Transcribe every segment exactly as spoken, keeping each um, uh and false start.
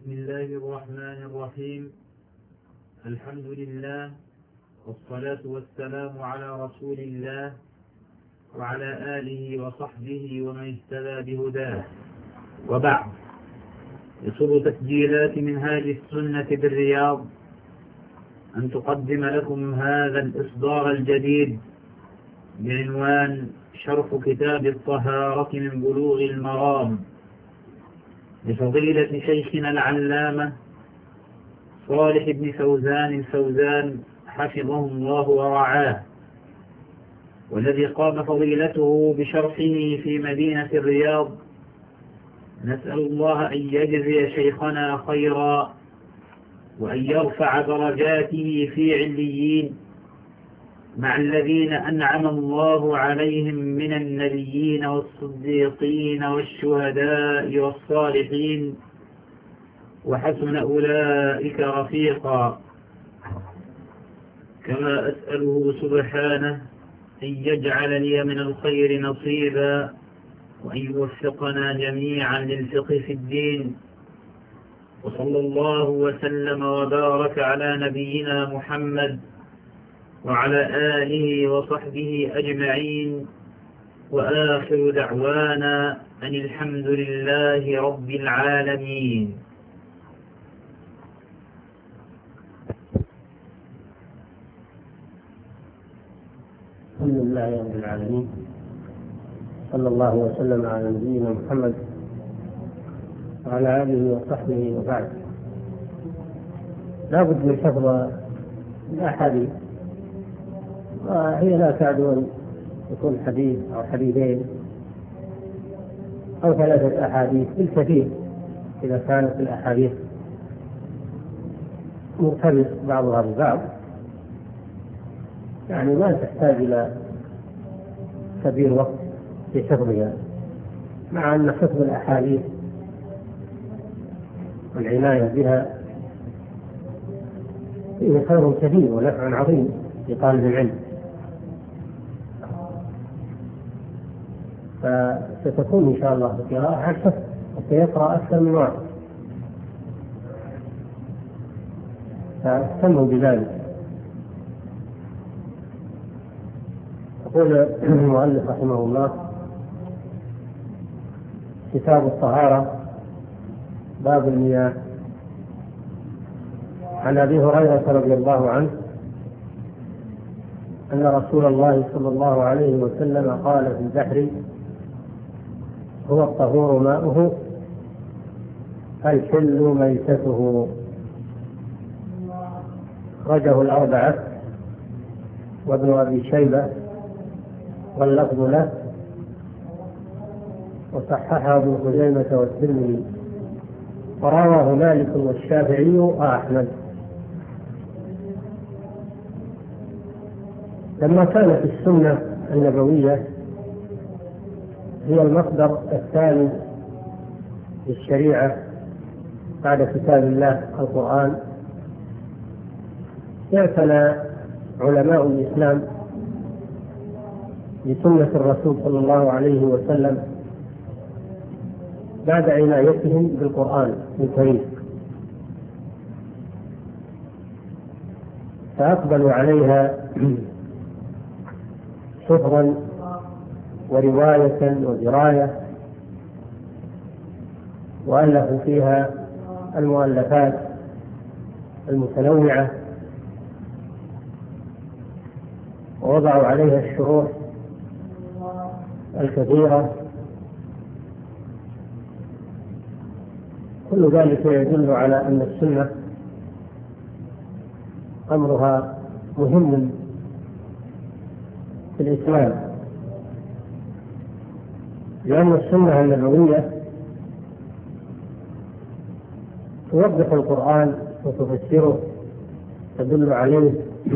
بسم الله الرحمن الرحيم. الحمد لله والصلاة والسلام على رسول الله وعلى آله وصحبه ومن اهتدى بهداه، وبعد. يسر تسجيلات منهاج السنة بالرياض أن تقدم لكم هذا الإصدار الجديد بعنوان شرح كتاب الطهارة من بلوغ المرام لفضيلة شيخنا العلامة صالح بن فوزان الفوزان حفظه الله ورعاه، والذي قام فضيلته بشرحه في مدينة الرياض. نسأل الله أن يجزي شيخنا خيرا وأن يرفع درجاته في عليين مع الذين أنعم الله عليهم من النبيين والصديقين والشهداء والصالحين، وحسن أولئك رفيقا. كما أسأله سبحانه أن يجعل لي من الخير نصيبا وأن يوفقنا جميعا للفقه في الدين. وصلى الله وسلم وبارك على نبينا محمد وعلى آله وصحبه أجمعين، وآخر دعوانا أن الحمد لله رب العالمين. الحمد لله رب العالمين، صلى الله وسلم على نبينا محمد وعلى آله وصحبه. وبعد، لا بد من حفظ الأحاديث، وهي لا تعد أن يكون حديث أو حديثين أو ثلاثة أحاديث بالكثير إذا كانت الأحاديث مرتبط بعضها ببعض، يعني ما تحتاج إلى كبير وقت في حفظها، مع أن حفظ الأحاديث والعناية بها فيه خير كبير ونفع عظيم لطالب العلم. فستكون إن شاء الله القراءة عن حفظ، وسيقرأ أكثر من واحد، فاهتموا بذلك. يقول المؤلف رحمه الله: كتاب الطهارة، باب المياه. عن أبي هريرة رضي الله عنه أن رسول الله صلى الله عليه وسلم قال في البحر: هو الطهور ماؤه الحل ميتته. أخرجه الأربعة وابن أبي شيبة واللفظ له، وصححه ابن خزيمة والترمذي، ورواه مالك والشافعي وأحمد. لما كانت السنة النبوية هي المصدر الثاني للشريعة بعد كتاب الله القرآن، اعتنى علماء الإسلام بسنة الرسول صلى الله عليه وسلم بعد عنايتهم بالقرآن الكريم، فأقبلوا عليها حفظا ورواية ودراية، وألفوا فيها المؤلفات المتنوعة، ووضعوا عليها الشروح الكثيرة. كل ذلك يدل على أن السنة أمرها مهم في الإسلام، لأن السنة النبوية توضح القرآن وتفسره، تدل عليه.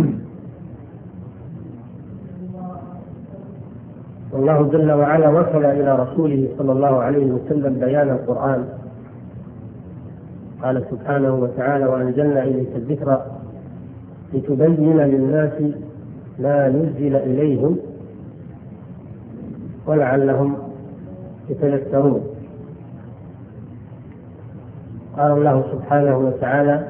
والله جل وعلا وصل إلى رسوله صلى الله عليه وسلم بيان القرآن، قال سبحانه وتعالى: وأنزلنا إليك الذكر لتبين للناس ما نزل إليهم ولعلهم يتذكرون. قال الله سبحانه وتعالى: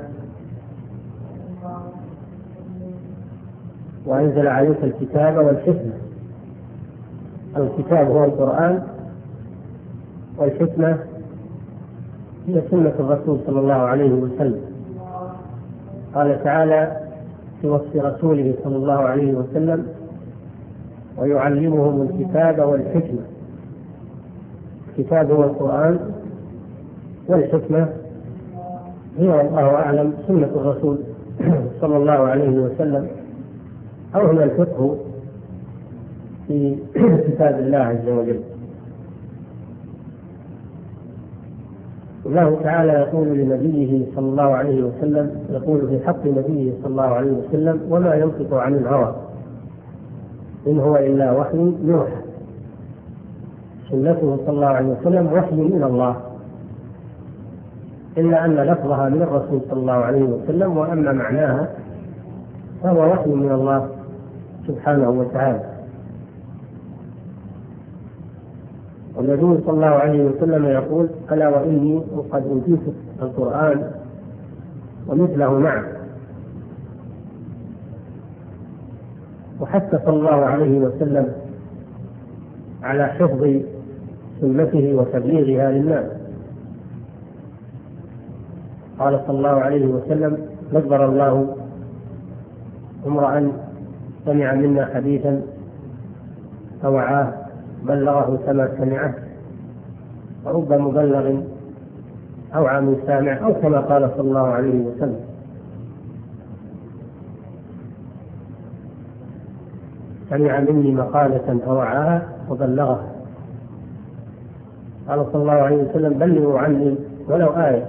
وأنزل عليك الكتاب والحكمة. الكتاب هو القرآن، والحكمة هي سنة الرسول صلى الله عليه وسلم. قال تعالى في وصف رسوله صلى الله عليه وسلم: ويعلمهم الكتاب والحكمة. الكتاب هو القرآن، والحكمة هي والله أعلم سنة الرسول صلى الله عليه وسلم، أو هي الفقه في كتاب الله عز وجل. الله تعالى يقول لنبيه صلى الله عليه وسلم، يقول في حق نبيه صلى الله عليه وسلم: وما ينطق عن الهوى إن هو إلا وحي يوحى. سنته صلى الله عليه وسلم وحي من الله، إلا أن لفظها من الرسول صلى الله عليه وسلم، وأما معناها فهو وحي من الله سبحانه وتعالى. والنبي صلى الله عليه وسلم يقول: ألا وإني قد أوتيت القرآن ومثله معه. وحث صلى الله عليه وسلم على حفظ سنته وتبليغها للناس. قال صلى الله عليه وسلم: نذر الله امرأ سمع منا حديثا فوعاه بلغه كما سمعه، ورب مبلغ أوعى من سامع، أو كما قال صلى الله عليه وسلم. سمع مني مقالة فوعاها وبلغها. قال صلى الله عليه وسلم: بلغوا عني ولو آية.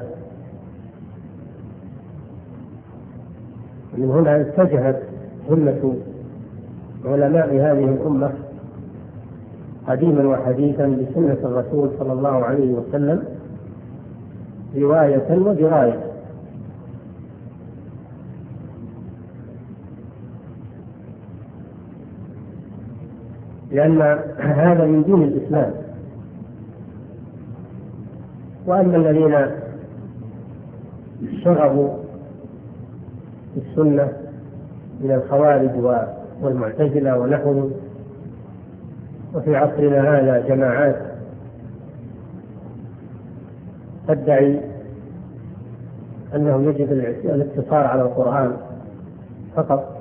من هنا اتجهت همة علماء هذه الأمة قديما وحديثا بسنة الرسول صلى الله عليه وسلم رواية ودراية. لأن هذا من دين الإسلام. وأما الذين شغبوا في السنة من الخوارج والمعتزلة ونحوهم، وفي عصرنا هذا جماعات تدعي أنه يجب الاقتصار على القرآن فقط،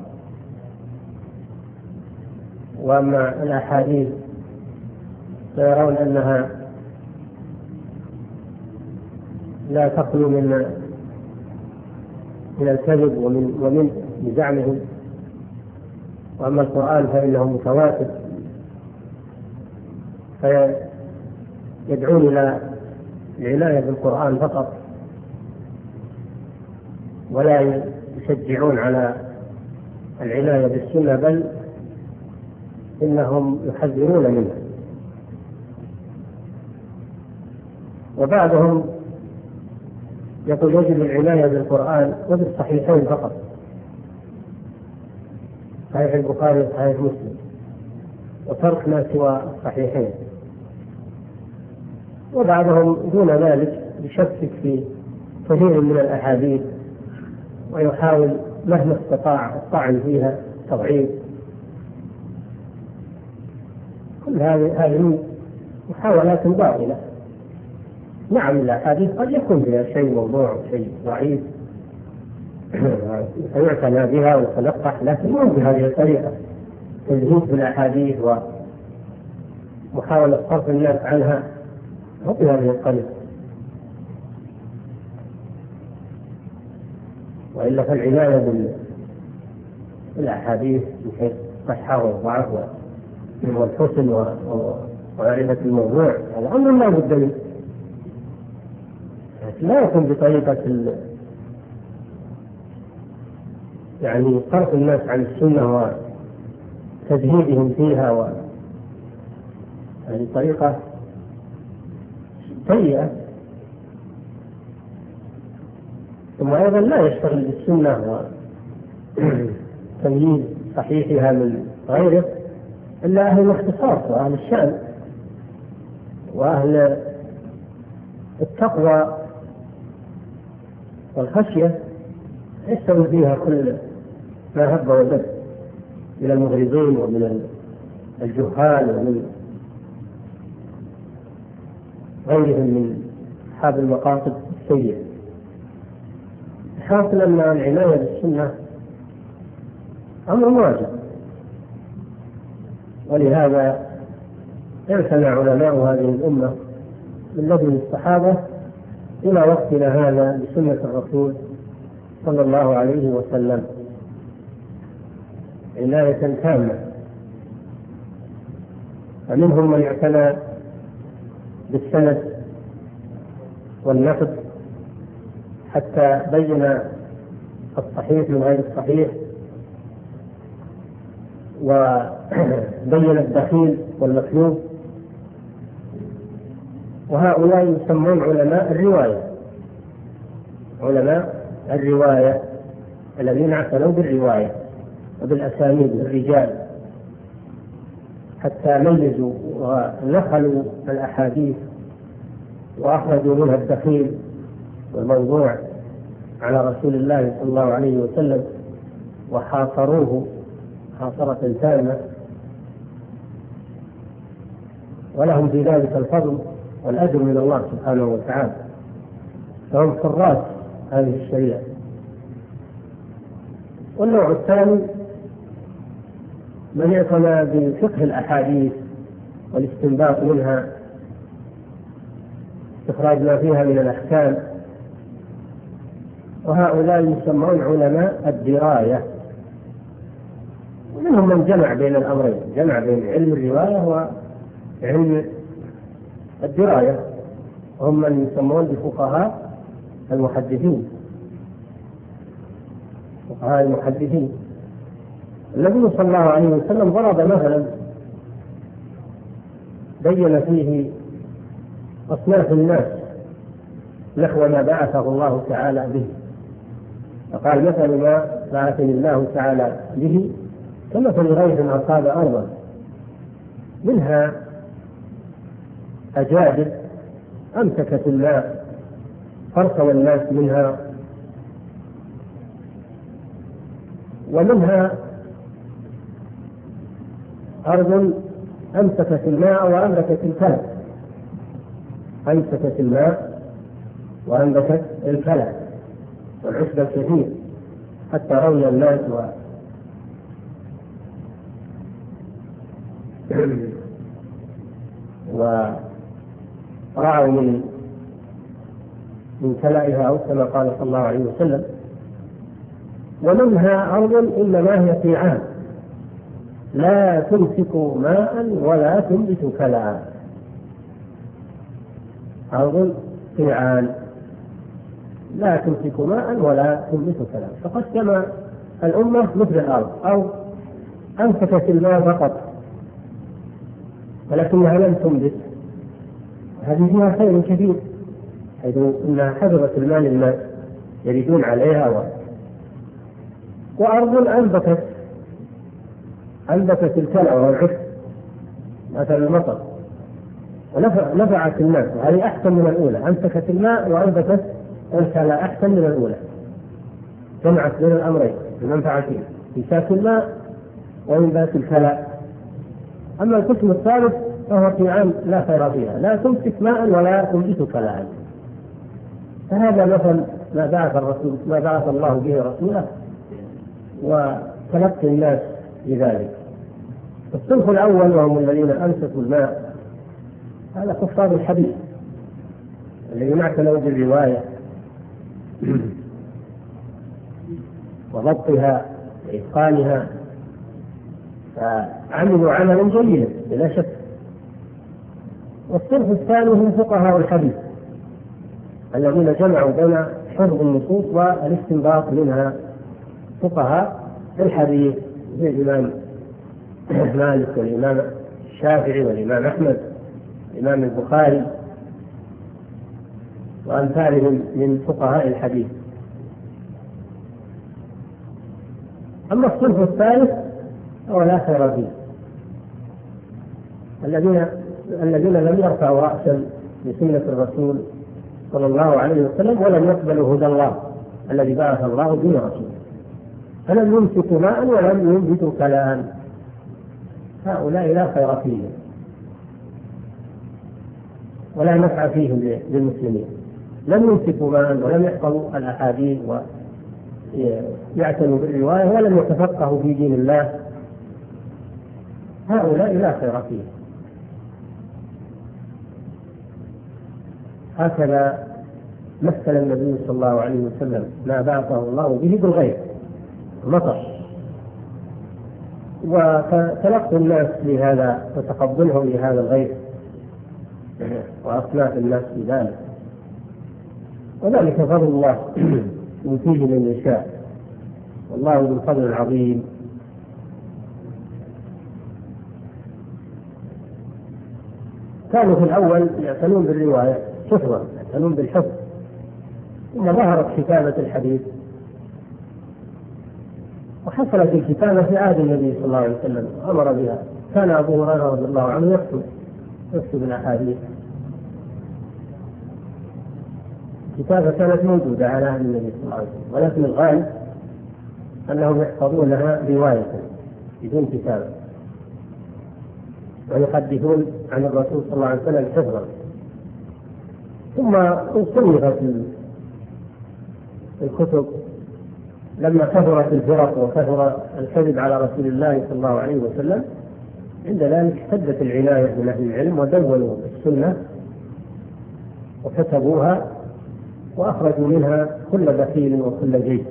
وأما الأحاديث فيرون أنها لا تخلو من من الكذب ومن ومن بزعمهم، وأما القرآن فإنه متواتر، فيدعون إلى العناية بالقرآن فقط، ولا يشجعون على العناية بالسنة، بل إنهم يحذرون منها. وبعضهم يقول يجب العناية بالقرآن وبالصحيحين فقط، صحيح البخاري وصحيح مسلم، وترك ما سوى الصحيحين. وبعضهم دون ذلك يشكك في كثير من الأحاديث ويحاول مهما استطاع الطعن فيها تضعيف. كل هذه هذه محاولات باطلة. نعم الأحاديث قد يكون فيها شيء موضوع وشيء ضعيف فيعتنى بها وتلقح، لكن مو بهذه الطريقة، تزهيد بالأحاديث ومحاولة صرف الناس عنها، مو بهذه الطريقة. وإلا فالعناية بالأحاديث من حيث الصحة والضعف والحسن ومعرفة الموضوع هذا أمر لا بد منه، لا يكون بطريقة يعني صرف الناس عن السنة وتزهيدهم فيها، و هذه طريقة سيئة. ثم أيضا لا يشتغل بالسنة وتمييز صحيحها من غيره إلا أهل الاختصاص وأهل الشأن وأهل التقوى والخشية يستوي فيها كل ما هب ودب من المغرضين ومن الجهال ومن غيرهم من أصحاب المقاصد السيئة. حاصل أن العناية بالسنة أمر واجب، ولهذا اعتنى علماء هذه الأمة من لدن الصحابة إلى وقتنا هذا بسنة الرسول صلى الله عليه وسلم عناية تامة. فمنهم من اعتنى بالسند والنقد حتى بين الصحيح من غير الصحيح، وبين الدخيل والمكذوب، وهؤلاء يسمون علماء الرواية، علماء الرواية الذين اعتنوا بالرواية وبالأسانيد والرجال حتى ميزوا ونقلوا الأحاديث وأخرجوا منها الدخيل والموضوع على رسول الله صلى الله عليه وسلم وحاصروه حاصرة تامة، ولهم في ذلك الفضل والأجر من الله سبحانه وتعالى، فهم حراس هذه الشريعة. والنوع الثاني من اعتنى بفقه الأحاديث والاستنباط منها، استخراج ما فيها من الأحكام، وهؤلاء يسمون علماء الدراية. ومنهم من جمع بين الأمرين، جمع بين علم الرواية وعلم الدراية، هم من يسمون بفقهاء المحدثين، فقهاء المحدثين. النبي صلى الله عليه وسلم ضرب مثلا بين فيه أصناف الناس نحو ما بعثه الله تعالى به، فقال مثل ما بعثني الله تعالى به كمثل غيث أصاب أرضا منها أجادب أمسكت الماء فارتوى الناس منها، ومنها أرض أمسكت الماء وأنبتت الكلى، أمسكت الماء وأنبتت الكلى والعشب الكثير حتى روي الناس و ورعوا من من كلائها أو كما قال صلى الله عليه وسلم. ومنها أرض إنما هي قيعان لا تمسك ماء ولا تنبت كلاء، أرض قيعان لا تمسك ماء ولا تنبت كلاء، فقسم الأمة مثل الأرض، أو أمسكت الماء فقط ولكنها لم تنبت، هذه فيها خير كثير، حيث أنها حفظت الماء للناس يريدون عليها و... وأرض أنبتت أنبتت الكلى والعشب مثل المطر ونفعت الناس، وهذه أحسن من الأولى، أمسكت الماء وأنبتت الكلى أحسن من الأولى، جمعت بين الأمرين المنفعتين، إمساك الماء وإنبات الكلى. أما القسم الثالث فهو قيعان لا خير فيها، لا تمسك ماء ولا تنبت كلاء. فهذا مثل ما بعث الرسول ما بعث الله به رسوله وتلقي الناس بذلك. الصنف الأول وهم الذين أمسكوا الماء، هذا كفار الحديث الذين اعتنوا بالرواية وضبطها وإتقانها، فعملوا عملا جيدا بلا شك. والصنف الثاني هم فقهاء الحديث الذين جمعوا بين حفظ النصوص والاستنباط منها، فقهاء الحديث زي الإمام مالك والإمام الشافعي والإمام أحمد والإمام البخاري وأمثالهم من فقهاء الحديث. أما الصنف الثالث هو لا خير فيه، الذين الذين لم يرفعوا رأسا بسنة الرسول صلى الله عليه وسلم ولم يقبلوا هدى الله الذي بعث الله به رسوله، فلم يمسكوا ماء ولم ينبتوا كلام. هؤلاء لا خير فيهم ولا نفع فيهم للمسلمين، لم يمسكوا ماء ولم يحفظوا الأحاديث ويعتنوا بالرواية ولم يتفقهوا في دين الله، هؤلاء لا خير فيهم. هكذا مثل النبي صلى الله عليه وسلم ما بعثه الله به بالغيب، مطر، وتلقوا الناس لهذا وتقبلهم لهذا الغيب وأصناف الناس في ذلك، وذلك فضل الله يؤتيه من يشاء، والله ذو الفضل العظيم. كانوا في الأول يعتنون بالرواية حفظا، يعتنون بالحفظ، ثم ظهرت كتابة الحديث وحصلت الكتابة في عهد النبي صلى الله عليه وسلم، أمر بها. كان أبو هريرة رضي الله عنه يكتب يكتب الأحاديث، الكتابة كانت موجودة على عهد النبي صلى الله عليه وسلم، ولكن الغالب أنهم يحفظونها رواية بدون كتابة، ويحدثون عن الرسول صلى الله عليه وسلم حفظا. ثم صنفت الكتب لما كثرت الفرق وكثر الكذب على رسول الله صلى الله عليه وسلم، عند ذلك اشتدت العناية من أهل العلم ودونوا السنة وكتبوها وأخرجوا منها كل بخيل وكل جيد.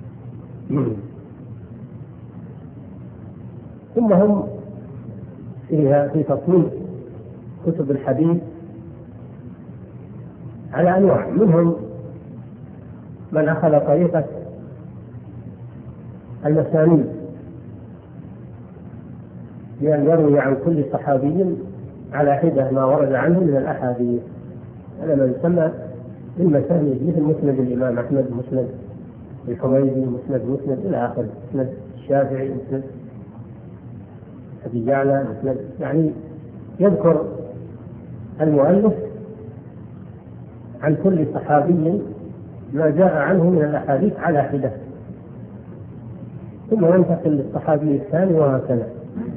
ثم هم فيها في تصنيف كتب الحديث على أنواع، منهم من أخذ طريقة المسانيد بأن يروي عن كل صحابي على حدة ما ورد عنه من الأحاديث، هذا ما يسمى بالمسانيد، مثل مسند الإمام أحمد، مسند الحميدي، مسند مسند إلى آخره، مسند الشافعي، مسند أبي يعلى، مسند، يعني يذكر المؤلف عن كل صحابي ما جاء عنه من الأحاديث على حدة، ثم ينتقل للصحابي الثاني وهكذا.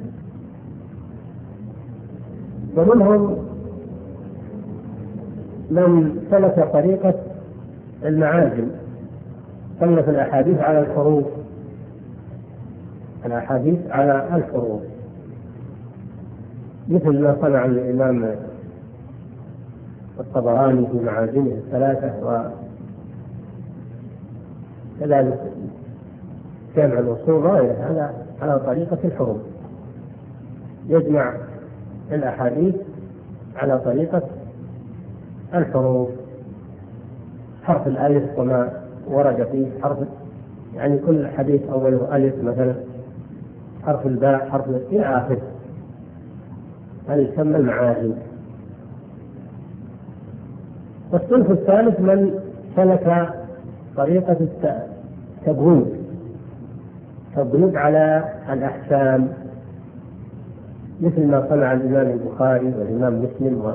ومنهم من سلك طريقة المعاجم، صنف الأحاديث على الحروف، الأحاديث على الحروف، مثل ما صنع الإمام الطبراني في معاجمه الثلاثة، وكذلك جامع الوصول غاية على على طريقة الحروف، يجمع الأحاديث على طريقة الحروف، حرف الألف وما ورد فيه حرف، يعني كل حديث أوله ألف مثلا، حرف الباء، حرف إلى آخره، هذا يسمى المعاجم. والصنف الثالث من سلك طريقة التبويب، تبويب على الأحكام، مثل ما صنع الإمام البخاري والإمام مسلم،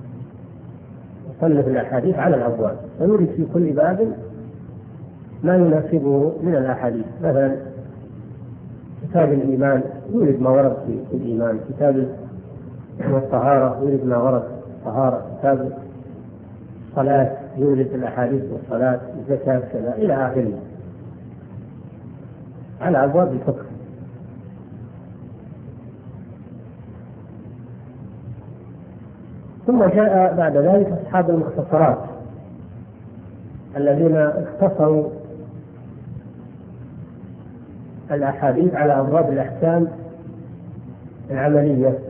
وصنف الأحاديث على الأبواب، ويورد في كل باب ما يناسبه من الأحاديث. مثلا كتاب الإيمان يورد ما ورد في الإيمان، كتاب الطهارة يورد ما ورد في الطهارة، كتاب الصلاة يورد الأحاديث والصلاة، الزكاة كذا إلى آخره، على أبواب الفقه. ثم جاء بعد ذلك أصحاب المختصرات الذين اختصروا الأحاديث على أبواب الأحكام العملية،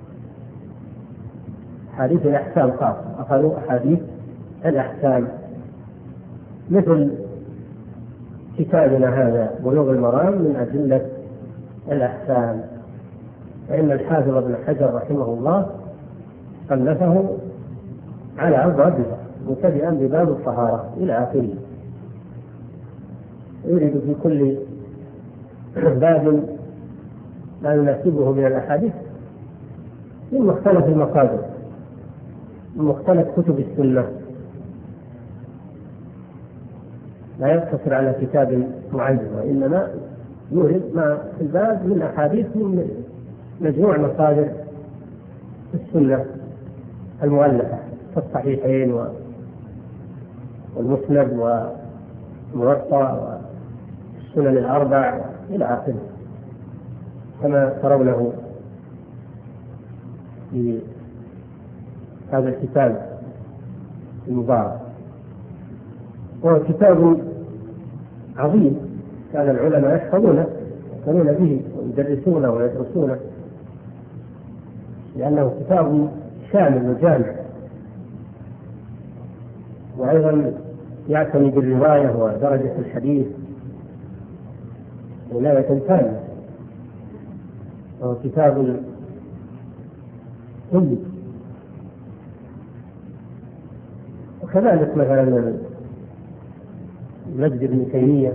أحاديث الأحكام خاصة، أخذوا أحاديث الأحكام، مثل كتابنا هذا بلوغ المرام من أدلة الأحكام، فإن الحافظ ابن حجر رحمه الله صنفه على أبوابها مبتدئا بباب الطهارة إلى آخره، يريد في كل باب ما يناسبه من الأحاديث من مختلف المصادر، من مختلف كتب السنة. لا يقتصر على كتاب معين، وإنما يورد ما في الباب من أحاديث من مجموع مصادر السنة المؤلفة في الصحيحين والمسند والموطأ والسنن الأربع إلى آخره، كما ترونه في هذا الكتاب المبارك. وهو كتاب عظيم كان العلماء يحفظونه يقرؤون به ويدرسونه ويدرسونه، لأنه كتاب شامل وجامع، وأيضا يعتني بالرواية ودرجة الحديث عناية تامة. وهو كتاب طيب. وكذلك مثلا مجد بن تيمية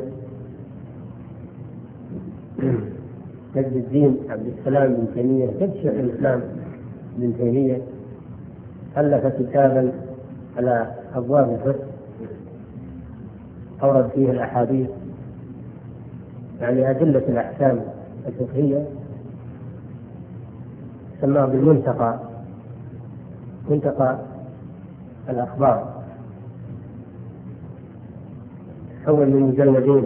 مجد الدين عبد السلام بن تيمية جد شيخ الإسلام بن تيمية ألف كتابا على أبواب الفقه أورد فيه الأحاديث، يعني أدلة الأحكام الفقهية، سماه بالمنتقى، منتقى الأخبار، حول من مجلدين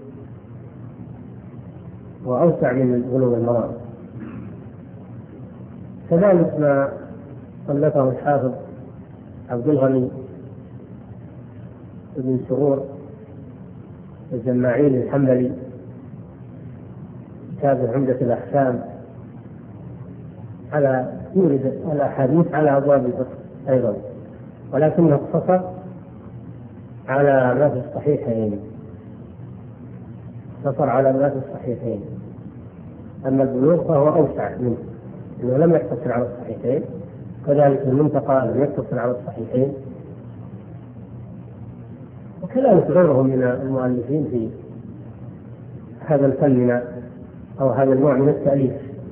وأوسع من بلوغ المرام. كذلك ما صنفه الحافظ عبد الغني بن سرور الجماعيل الحنبلي كتاب عمدة الأحكام، على يورد الأحاديث على أبواب الفقه أيضا، ولكنه اقتصر على ما في الصحيحين، اقتصر على ما في الصحيحين. أما البلوغ فهو أوسع منه، إنه لم يقتصر على الصحيحين، كذلك المنتقى لم يقتصر على الصحيحين، وكذلك غيرهم من المؤلفين في هذا الفن أو هذا النوع من التأليف.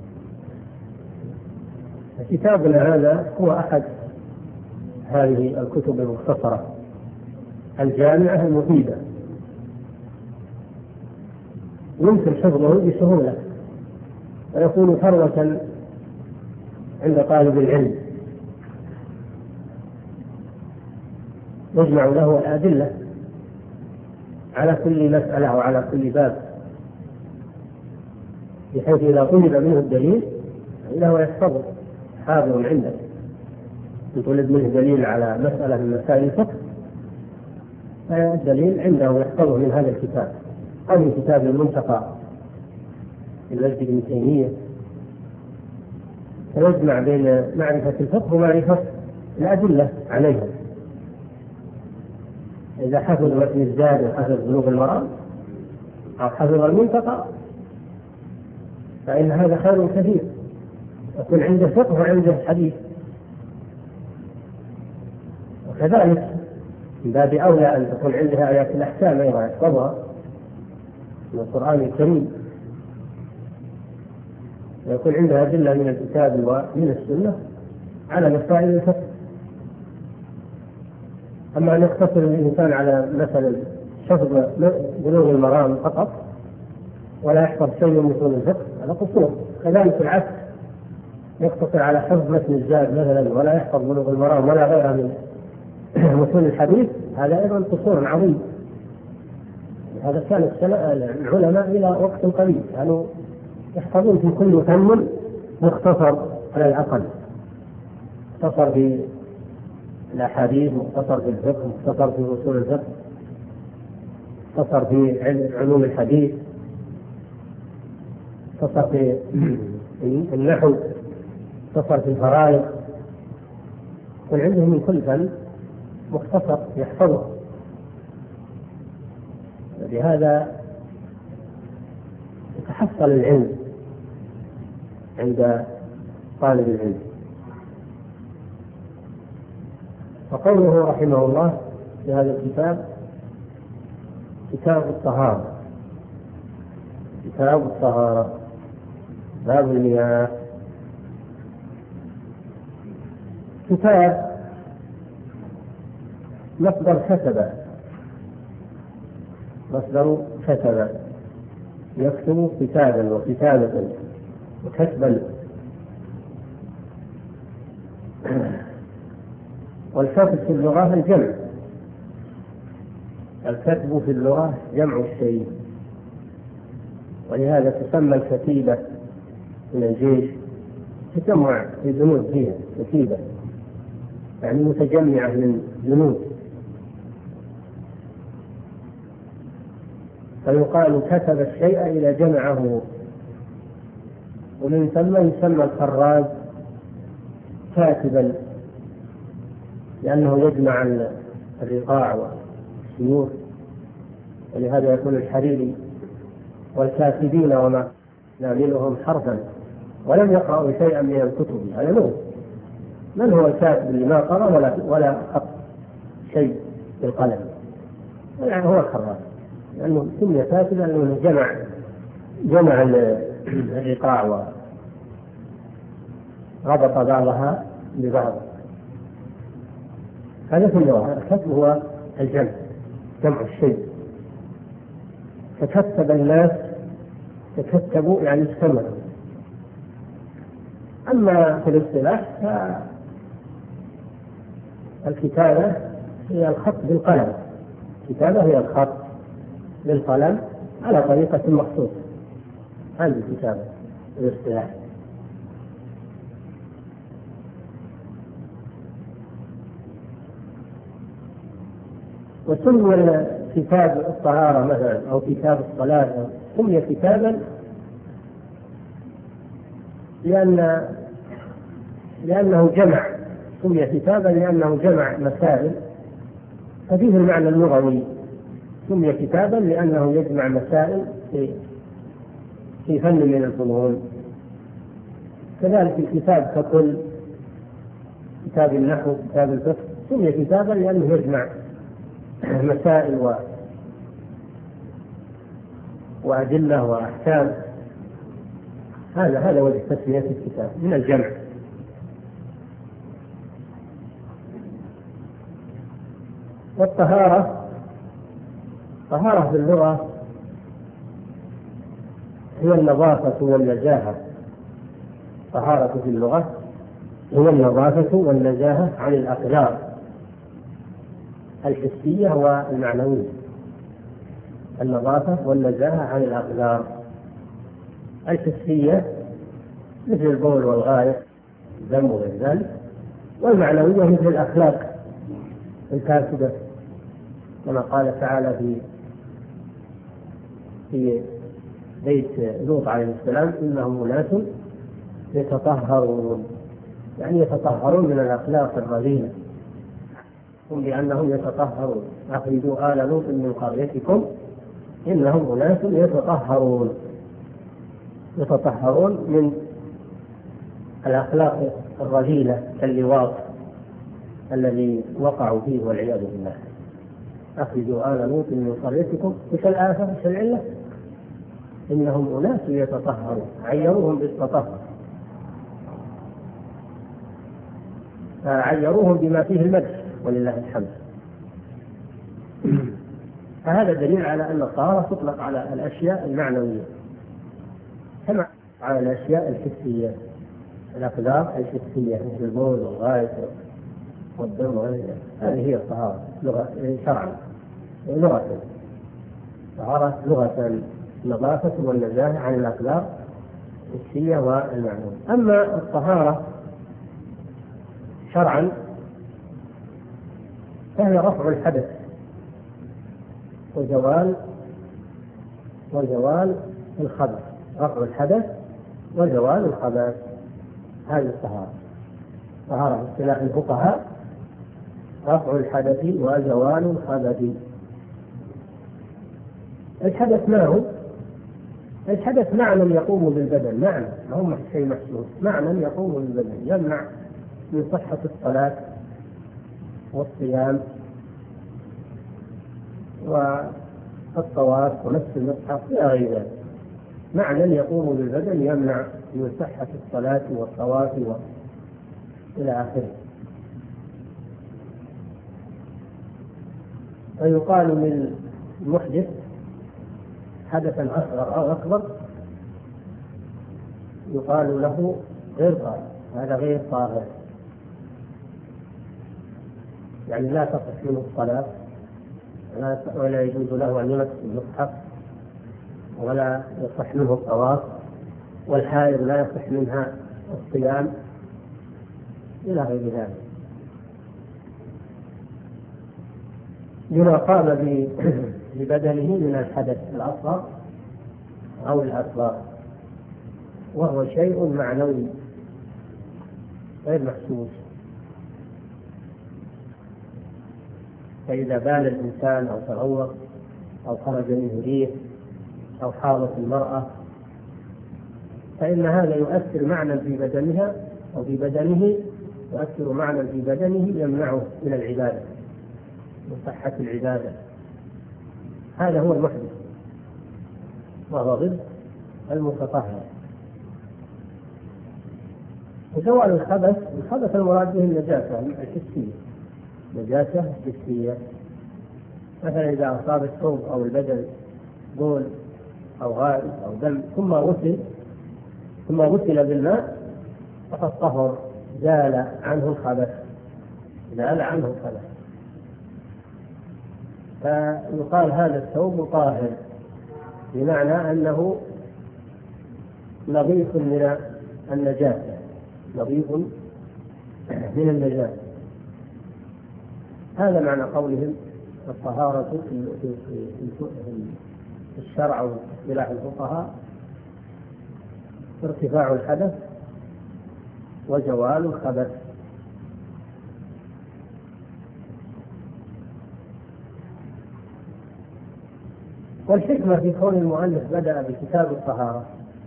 كتابنا هذا هو أحد هذه الكتب المختصرة الجامعة المفيدة، يمكن حفظه بسهولة ويكون ثروة عند طالب العلم، يجمع له الأدلة على كل مسألة وعلى كل باب، بحيث إذا طلب منه الدليل فإنه يحفظه حاضر عنده. يطلب منه دليل على مسألة من مسائل الفقه فالدليل عنده يحفظه من هذا الكتاب أو من كتاب المنتقى لمجد بن تيمية، فيجمع بين معرفة الفقه ومعرفة الأدلة عليها. إذا حفظ متن الزاد وحفظ بلوغ المرام أو حفظ المنتقى فإن هذا خير كثير، يكون عنده فقه وعنده حديث. وكذلك من باب أولى أن تكون عندها آيات الأحكام أيضا يحفظها من القرآن الكريم، ويكون عندها أدلة من الكتاب ومن السنة على مسائل الفقه. أما أن يقتصر الإنسان على مثلا حفظ بلوغ المرام فقط ولا يحفظ شيء من متون الفقه هذا قصور. كذلك العكس، يقتصر على حفظ متن الزاد مثلا ولا يحفظ بلوغ المرام ولا غيرها من متون الحديث، هذا أيضا قصور عظيم. هذا كان العلماء إلى وقت قريب كانوا يحفظون في كل فن مختصر على الأقل، مختصر في الأحاديث، مختصر في الفقه، مختصر في أصول الفقه، مختصر في علوم الحديث، مختصر في النحو، مختصر في الفرائض، يكون عندهم من كل فن مختصر يحفظه. لهذا يتحصل العلم عند طالب العلم. وقوله رحمه الله في هذا الكتاب كتاب الطهارة، كتاب الطهارة باب المياه، كتاب مصدر كتب، مصدر كتب، يكتب كتابا وكتابة وكتبا. والكتب في اللغة الجمع، الكتب في اللغة جمع الشيء، ولهذا تسمى الكتيبة من الجيش، تجمع الجنود فيها كتيبة، يعني متجمعة من جنود. فيقال كتب الشيء إذا جمعه. ومن ثم يسمى الخراج كاتبا، لأنه يجمع الرقاع والسيوف، ولهذا يكون الحريري والكاتبين وما نعملهم حرفا ولم يقرأوا شيئا من الكتب. هذا من من هو الكاتب اللي ما قرأ ولا ولا خط شيء بالقلم؟ يعني هو الخراج، لأنه سمي كاتبا لأنه جمع جمع الرقاع وربط بعضها ببعض. هذا في اللغة. الكتب هو الجمع، جمع الشيء. تكتب الناس، تكتبوا يعني اجتمعوا. أما في الاصطلاح فالكتابة هي الخط بالقلم، الكتابة هي الخط بالقلم على طريقة مخصوصة. هذه الكتابة في الاصطلاح. وسمي كتاب الطهارة مثلا أو كتاب الصلاة سمي كتابا لأن لأنه جمع، سمي كتابا لأنه جمع مسائل، ففيه المعنى اللغوي. سمي كتابا لأنه يجمع مسائل في في فن من الفنون. كذلك الكتاب ككل، كتاب النحو، كتاب الفقه، سمي كتابا لأنه يجمع مسائل و... وأدلة وأحكام. هذا هذا وجه تسمية الكتاب من الجمع. والطهارة، طهارة في اللغة هي النظافة والنزاهة. طهارة في اللغة هي النظافة والنزاهة عن الأقدار الحسية والمعنوية. النظافة والنزاهة عن الأقدار الحسية مثل البول والغائط، الذنب وغير ذلك، والمعنوية مثل الأخلاق الفاسدة، كما قال تعالى في في بيت لوط عليه السلام: إنهم أناس يتطهرون، يعني يتطهرون من الأخلاق الرذيلة، هم لأنهم يتطهرون. أخرجوا آل لوط من قريتكم إنهم أناس يتطهرون، يتطهرون من الأخلاق الرذيلة كاللواط الذي وقعوا فيه والعياذ بالله. أخرجوا آل لوط من قريتكم، وش الآفة؟ وش العلة؟ إنهم أناس يتطهرون، عيروهم بالتطهر، عيروهم بما فيه المدح ولله الحمد. فهذا دليل على أن الطهارة تطلق على الأشياء المعنوية كما على الأشياء الحسية، الأقدار الحسية مثل البول والغائط والدم وغيرها. هذه هي الطهارة لغة شرعا، لغة طهارة لغة النظافة والنزاهة عن الأقدار الحسية والمعنوية. أما الطهارة شرعا فهي رفع الحدث وزوال وزوال الخبث، رفع الحدث وزوال الخبث. هذه الطهارة. طهارة اصطلاح الفقهاء رفع الحدث وزوال الخبث. الحدث ما هو؟ الحدث معنى يقوم بالبدن، معنى ما هو شيء محسوس، معنى يقوم بالبدن يمنع من صحة الصلاة والصيام والطواف ونفس المصحف إلى غير ذلك. معنى يقوم بالبدن يمنع من صحة الصلاة والطواف إلى آخره. فيقال للمحدث حدثا أصغر أو أكبر يقال له غير طاهر، هذا غير طاهر، يعني لا تصح منه الصلاة ولا يجوز له أن يمس المصحف ولا يصح منه الطواف، والحائض لا يصح منها الصيام إلى غير ذلك. لما قام ببدنه من الحدث الأصغر أو الأكبر، وهو شيء معنوي غير محسوس. فإذا بال الإنسان أو تغوط أو خرج منه ريح أو حاضت المرأة فإن هذا يؤثر معنى في بدنها أو في بدنه، يؤثر معنى في بدنه يمنعه من العبادة، من صحة العبادة. هذا هو المحدث، وهو ضد المتطهر. وزوال الخبث، الخبث المراد به النجاسة الحسية، نجاسة حسية، مثلا إذا أصاب الثوب أو البدن بول أو غائط أو دم ثم غسل ثم غسل بالماء فقد طهر، زال عنه الخبث، زال عنه الخبث، فيقال هذا الثوب طاهر، بمعنى أنه نظيف من النجاسة، نظيف من النجاسة. هذا معنى قولهم الطهارة في الشرع واصطلاح الفقهاء ارتفاع الحدث وزوال الخبث. والحكمة في كون المؤلف بدأ بكتاب الطهارة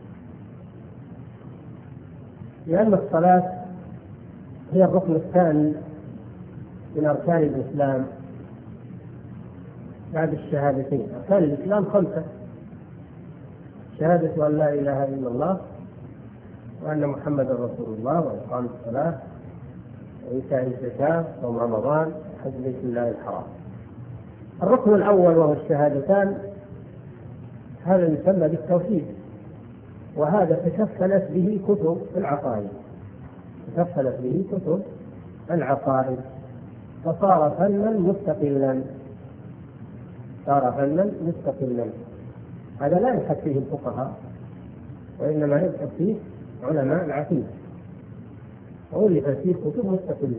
لأن الصلاة هي الركن الثاني من أركان الإسلام بعد الشهادتين. أركان الإسلام خمسة: شهادة أن لا إله إلا الله وأن محمد رسول الله، وإقام الصلاة، وإيتاء الزكاة، وصوم رمضان، وحج بيت الله الحرام. الركن الأول وهو الشهادتان هذا يسمى بالتوحيد، وهذا تكفلت به كتب العقائد، تكفلت به كتب العقائد، فصار فنا مستقلا، صار فنا مستقلا. هذا لا يبحث فيه الفقهاء، وإنما يبحث فيه علماء العقيدة، وألف فيه كتب مستقلة.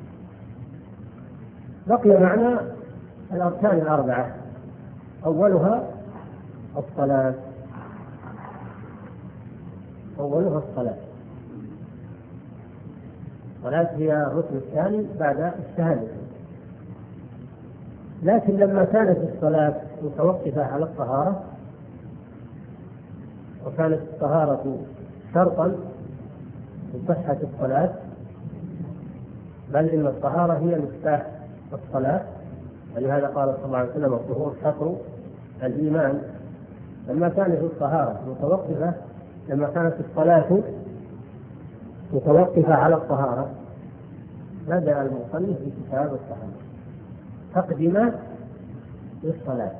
بقي معنا الأركان الأربعة، أولها الصلاة، أولها الصلاة. الصلاة هي الركن الثاني بعد الشهادة. لكن لما كانت الصلاة متوقفة على الطهارة، وكانت الطهارة شرطا لصحة الصلاة، بل إن الطهارة هي مفتاح الصلاة، ولهذا قال صلى الله عليه وسلم الطهور شطر الإيمان. لما كانت الطهارة متوقفة، لما كانت الصلاة متوقفة على الطهارة، بدأ المصنف بكتاب الطهارة تقدمة للصلاة،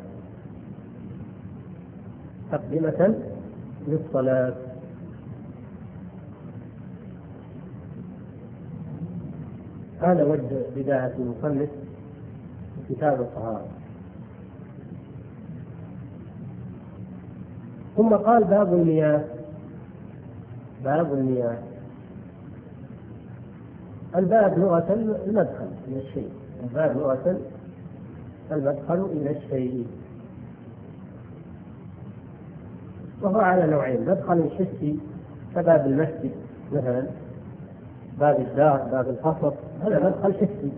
تقدمة للصلاة. هذا وجه بداية المصنف في كتاب الطهارة. ثم قال باب المياه. باب المياه، الباب لغة المدخل إلى الشيء، الباب لغة المدخل إلى الشيء، وهو على نوعين: مدخل حسي كباب المسجد مثلا، باب الدار، باب القصر، هذا مدخل حسي.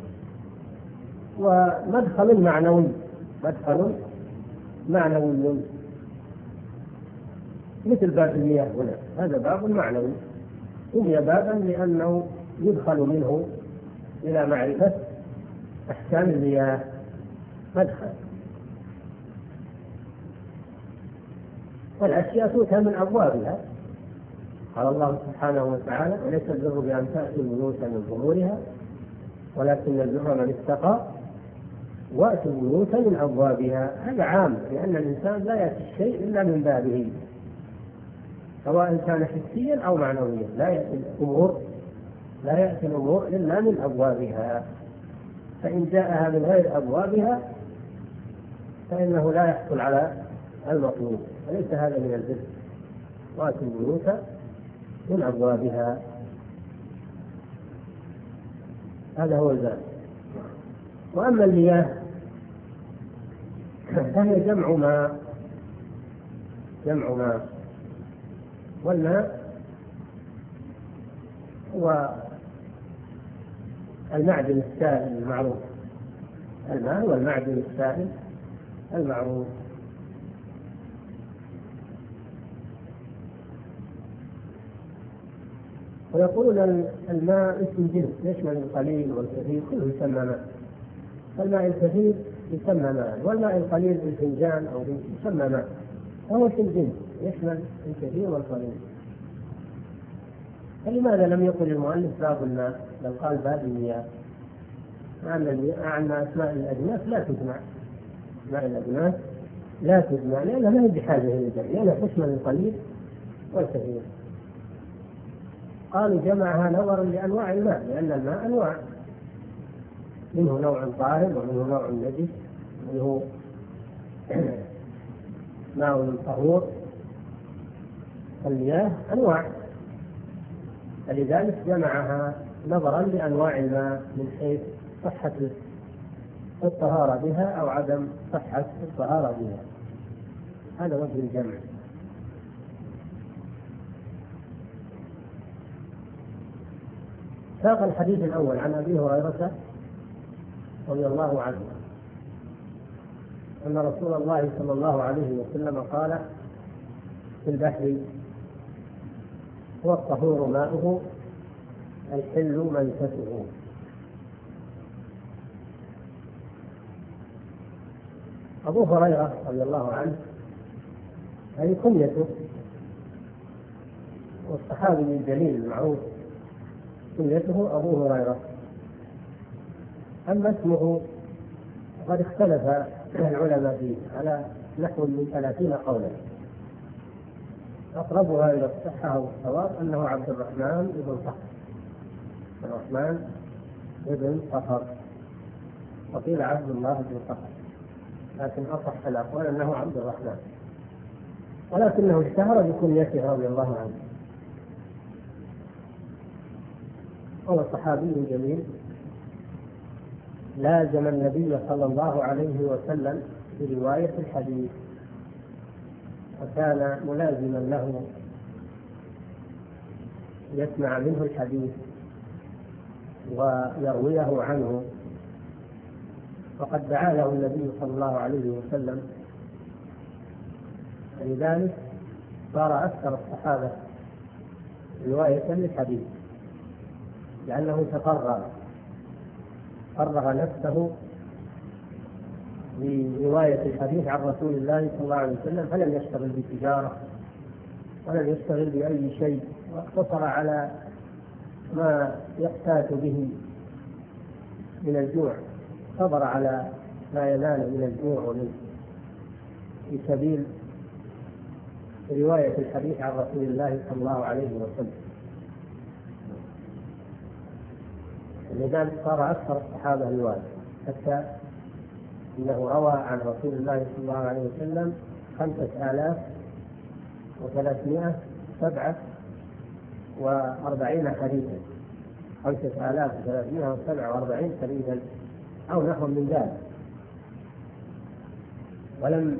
ومدخل معنوي، مدخل معنوي مثل باب المياه هنا، هذا باب معنوي، سمي بابا لأنه يدخل منه إلى معرفة أحكام المياه، مدخل. والأشياء تؤتى من أبوابها، قال الله سبحانه وتعالى: وليس البر بأن تأتوا البيوت من ظهورها ولكن البر من اتقى وأتوا البيوت من أبوابها. هذا عام، لأن الإنسان لا يأتي الشيء إلا من بابه، سواء كان حسيا أو معنويا. لا يأتي الأمور لا يأتي الأمور إلا من أبوابها، فإن جاءها من غير أبوابها فإنه لا يحصل على المطلوب، وليس هذا من البر. وأتوا البيوت من أبوابها، هذا هو الباب. وأما المياه فهي جمع ماء جمع ماء والماء هو المعدن السائل المعروف. الماء هو المعدن السائل المعروف. ويقولون الماء اسم جنس يشمل القليل والكثير، كله يسمى ماء. فالماء الكثير يسمى ماء، والماء القليل بالفنجان أو يسمى ماء، وهو اسم جنس يشمل الكثير والقليل. فلماذا لم يقل المؤلف باب الماء بل قال باب المياه؟ مع أن أسماء الأجناس لا تجمع، أسماء الأجناس لا تجمع لأنها ما هي بحاجة إلى الجمع، لأنها تشمل القليل والكثير. قالوا جمعها نظرا لأنواع الماء، لأن الماء أنواع، منه نوع طاهر ومنه نوع نجس، منه ماء طهور. المياه أنواع، فلذلك جمعها نظرا لأنواع الماء من حيث صحة الطهارة بها أو عدم صحة الطهارة بها. هذا وجه الجمع. ساق الحديث الأول عن أبي هريرة رضي الله عنه أن رسول الله صلى الله عليه وسلم قال في البحر هو الطهور ماؤه الحل ميتته. أبو هريرة رضي الله عنه هذه كنيته، والصحابي الجليل المعروف كنيته أبو هريرة. أما اسمه قد اختلف العلماء فيه على نحو من ثلاثين قولا، أقربها إلى الصحة والصواب أنه عبد الرحمن بن صخر، الرحمن بن صخر، وقيل عبد الله بن صخر، لكن أصح الأقوال أنه عبد الرحمن، ولكنه اشتهر بكنيته رضي الله عنه. هو صحابي جميل لازم النبي صلى الله عليه وسلم برواية الحديث، وكان ملازما له يسمع منه الحديث ويرويه عنه. وقد دعا له النبي صلى الله عليه وسلم، لذلك صار أكثر الصحابة رواية للحديث، لأنه تفرغ فرغ نفسه برواية الحديث عن رسول الله صلى الله عليه وسلم، فلم يشتغل بالتجارة ولم يشتغل بأي شيء، واقتصر على ما يحتاج به من الجوع، صبر على ما ينال من الجوع ومن في سبيل رواية الحديث عن رسول الله صلى الله عليه وسلم. لذلك صار أكثر الصحابة رواية، حتى إنه روى عن رسول الله صلى الله عليه وسلم خمسة آلاف وثلاثمائة سبعة وأربعين حديثا، خمسة آلاف وثلاثمائة وسبعة وأربعين حديثا أو نحو من ذلك، ولم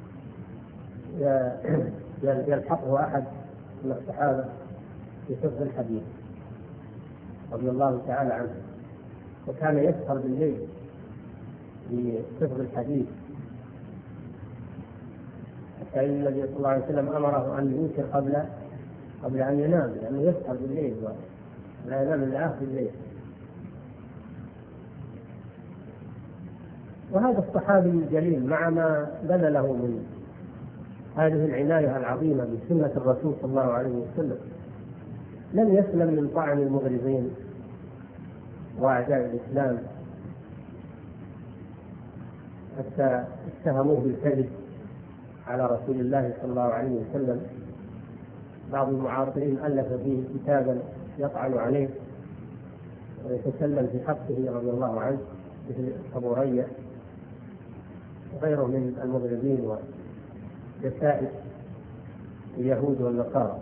يلحقه أحد من الصحابة في حفظ الحديث رضي الله تعالى عنه. وكان يسهر بالليل بحفظ الحديث، حتى إن النبي صلى الله عليه وسلم أمره أن يوتر قبل قبل أن ينام، لأنه يسهر بالليل ولا ينام إلا آخر الليل. وهذا الصحابي الجليل مع ما بذله من هذه العناية العظيمة بسنة الرسول صلى الله عليه وسلم لم يسلم من طعن المغرضين وأعداء الإسلام، حتى اتهموه بالكذب على رسول الله صلى الله عليه وسلم. بعض المعاصرين ألف فيه كتابا يطعن عليه ويتكلم في حقه رضي الله عنه، مثل أبو رية وغيره من المغرضين ودسائس اليهود والنصارى،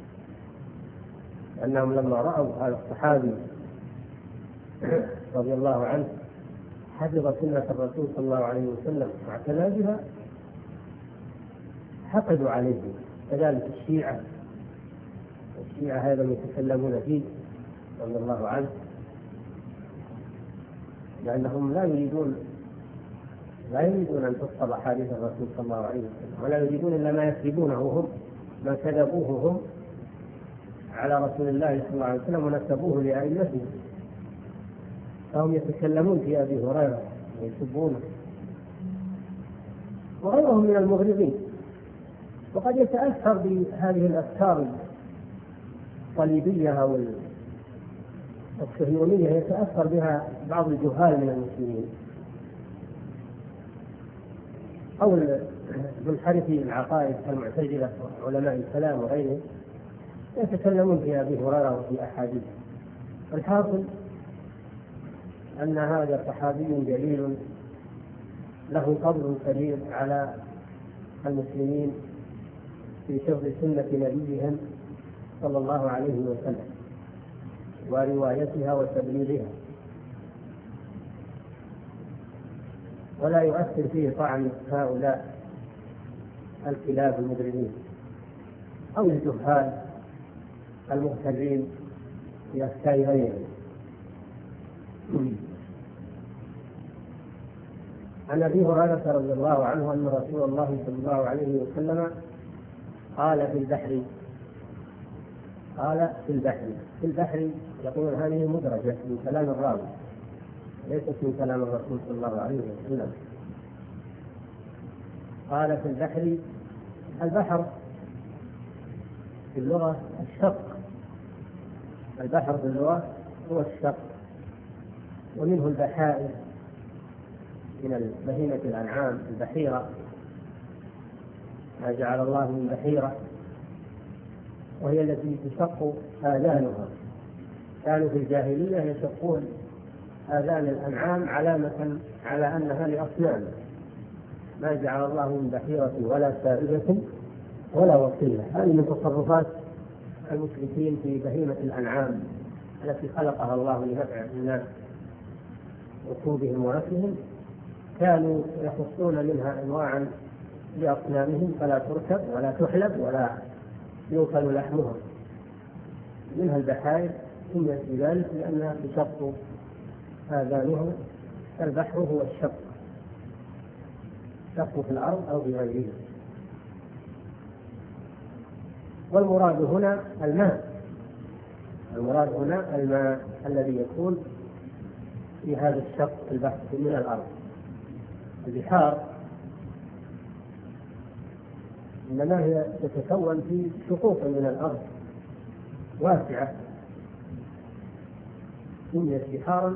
أنهم لما رأوا هذا الصحابي رضي الله عنه حفظ سنة الرسول صلى الله عليه وسلم واعتنى بها حقدوا عليه. كذلك الشيعة الشيعة هذا يتكلمون فيه رضي الله عنه، لأنهم لا يريدون لا يريدون أن تحفظ أحاديث الرسول صلى الله عليه وسلم، ولا يريدون إلا ما يكذبونه هم، ما كذبوه هم على رسول الله صلى الله عليه وسلم ونسبوه لأئمتهم، فهم يتكلمون في أبي هريرة ويسبونه وغيرهم من المغرضين. وقد يتأثر بهذه الأفكار الصليبية أو الصهيونية، يتأثر بها بعض الجهال من المسلمين أو منحرفي العقائد كالمعتزلة وعلماء الكلام وغيرهم، يتكلمون في أبي هريرة وفي أحاديث. الحاصل أن هذا صحابي جليل له فضل كبير على المسلمين في حفظ سنة نبيهم صلى الله عليه وسلم وروايتها وتبليغها، ولا يؤثر فيه طعن هؤلاء الكلاب المجرمين أو الجهال المغترين في أفكار غيرهم. عن أبي هريرة رضي الله عنه أن رسول الله صلى الله عليه وسلم قال في البحر قال في البحر في البحر يقول هذه مدرجة من كلام الراوي ليست من كلام الرسول صلى الله عليه وسلم. قال في البحر، البحر في اللغة الشق، البحر في اللغة هو الشق، ومنه البحائر من بهيمة الأنعام البحيرة، ما جعل الله من بحيرة، وهي التي تشق آذانها. كانوا في الجاهلية يشقون آذان الأنعام علامة على أنها لأصنام، ما جعل الله من بحيرة ولا سائبة ولا وصيلة. هذه من تصرفات المشركين في بهيمة الأنعام التي خلقها الله لنفع الناس ركوبهم وركبهم، كانوا يخصون منها أنواعا لأصنامهم فلا تركب ولا تحلب ولا يؤكل لحمها، منها البحائر سميت بذلك لأنها تشق آذانها. البحر هو الشق، شق في الأرض أو في غيرها. والمراد هنا الماء، المراد هنا الماء الذي يكون في هذا الشق البحر من الأرض. البحار إنما هي تتكون في شقوق من الأرض واسعة، سميت بحارا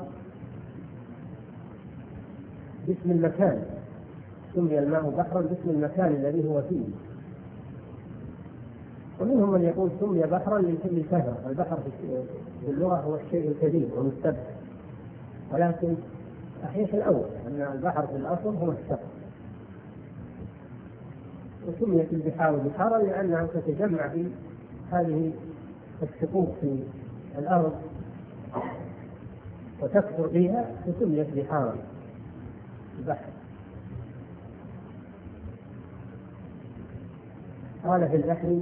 باسم المكان، سمي الماء بحرا باسم المكان الذي هو فيه. ومنهم من يقول سمي بحرا لكل كثرة. البحر في اللغة هو الشيء الكبير والمستبح، ولكن صحيح الأول أن البحر في الأصل هو الشق، وسميت البحار بحارا لأنها تتجمع في هذه الشقوق في الأرض وتكثر فيها، فسميت بحارا البحر. قال في البحر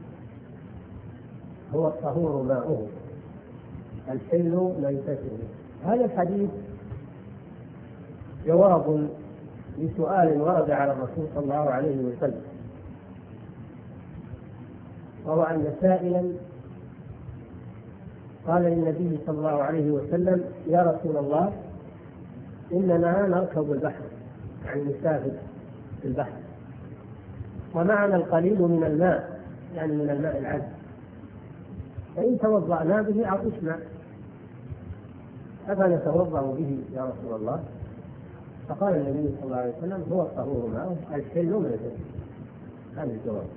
هو الطهور ماؤه الحل ميتته. هذا الحديث جواب لسؤال ورد على الرسول صلى الله عليه وسلم، وهو أن سائلا قال للنبي صلى الله عليه وسلم: يا رسول الله، إننا نركب البحر، يعني نسافر في البحر، ومعنا القليل من الماء، يعني من الماء العذب، فإن توضأنا به عطشنا، أفنتوضأ به يا رسول الله؟ فقال النبي صلى الله عليه وسلم هو الطهور ماؤه الحل ميتته. هذا الجواب،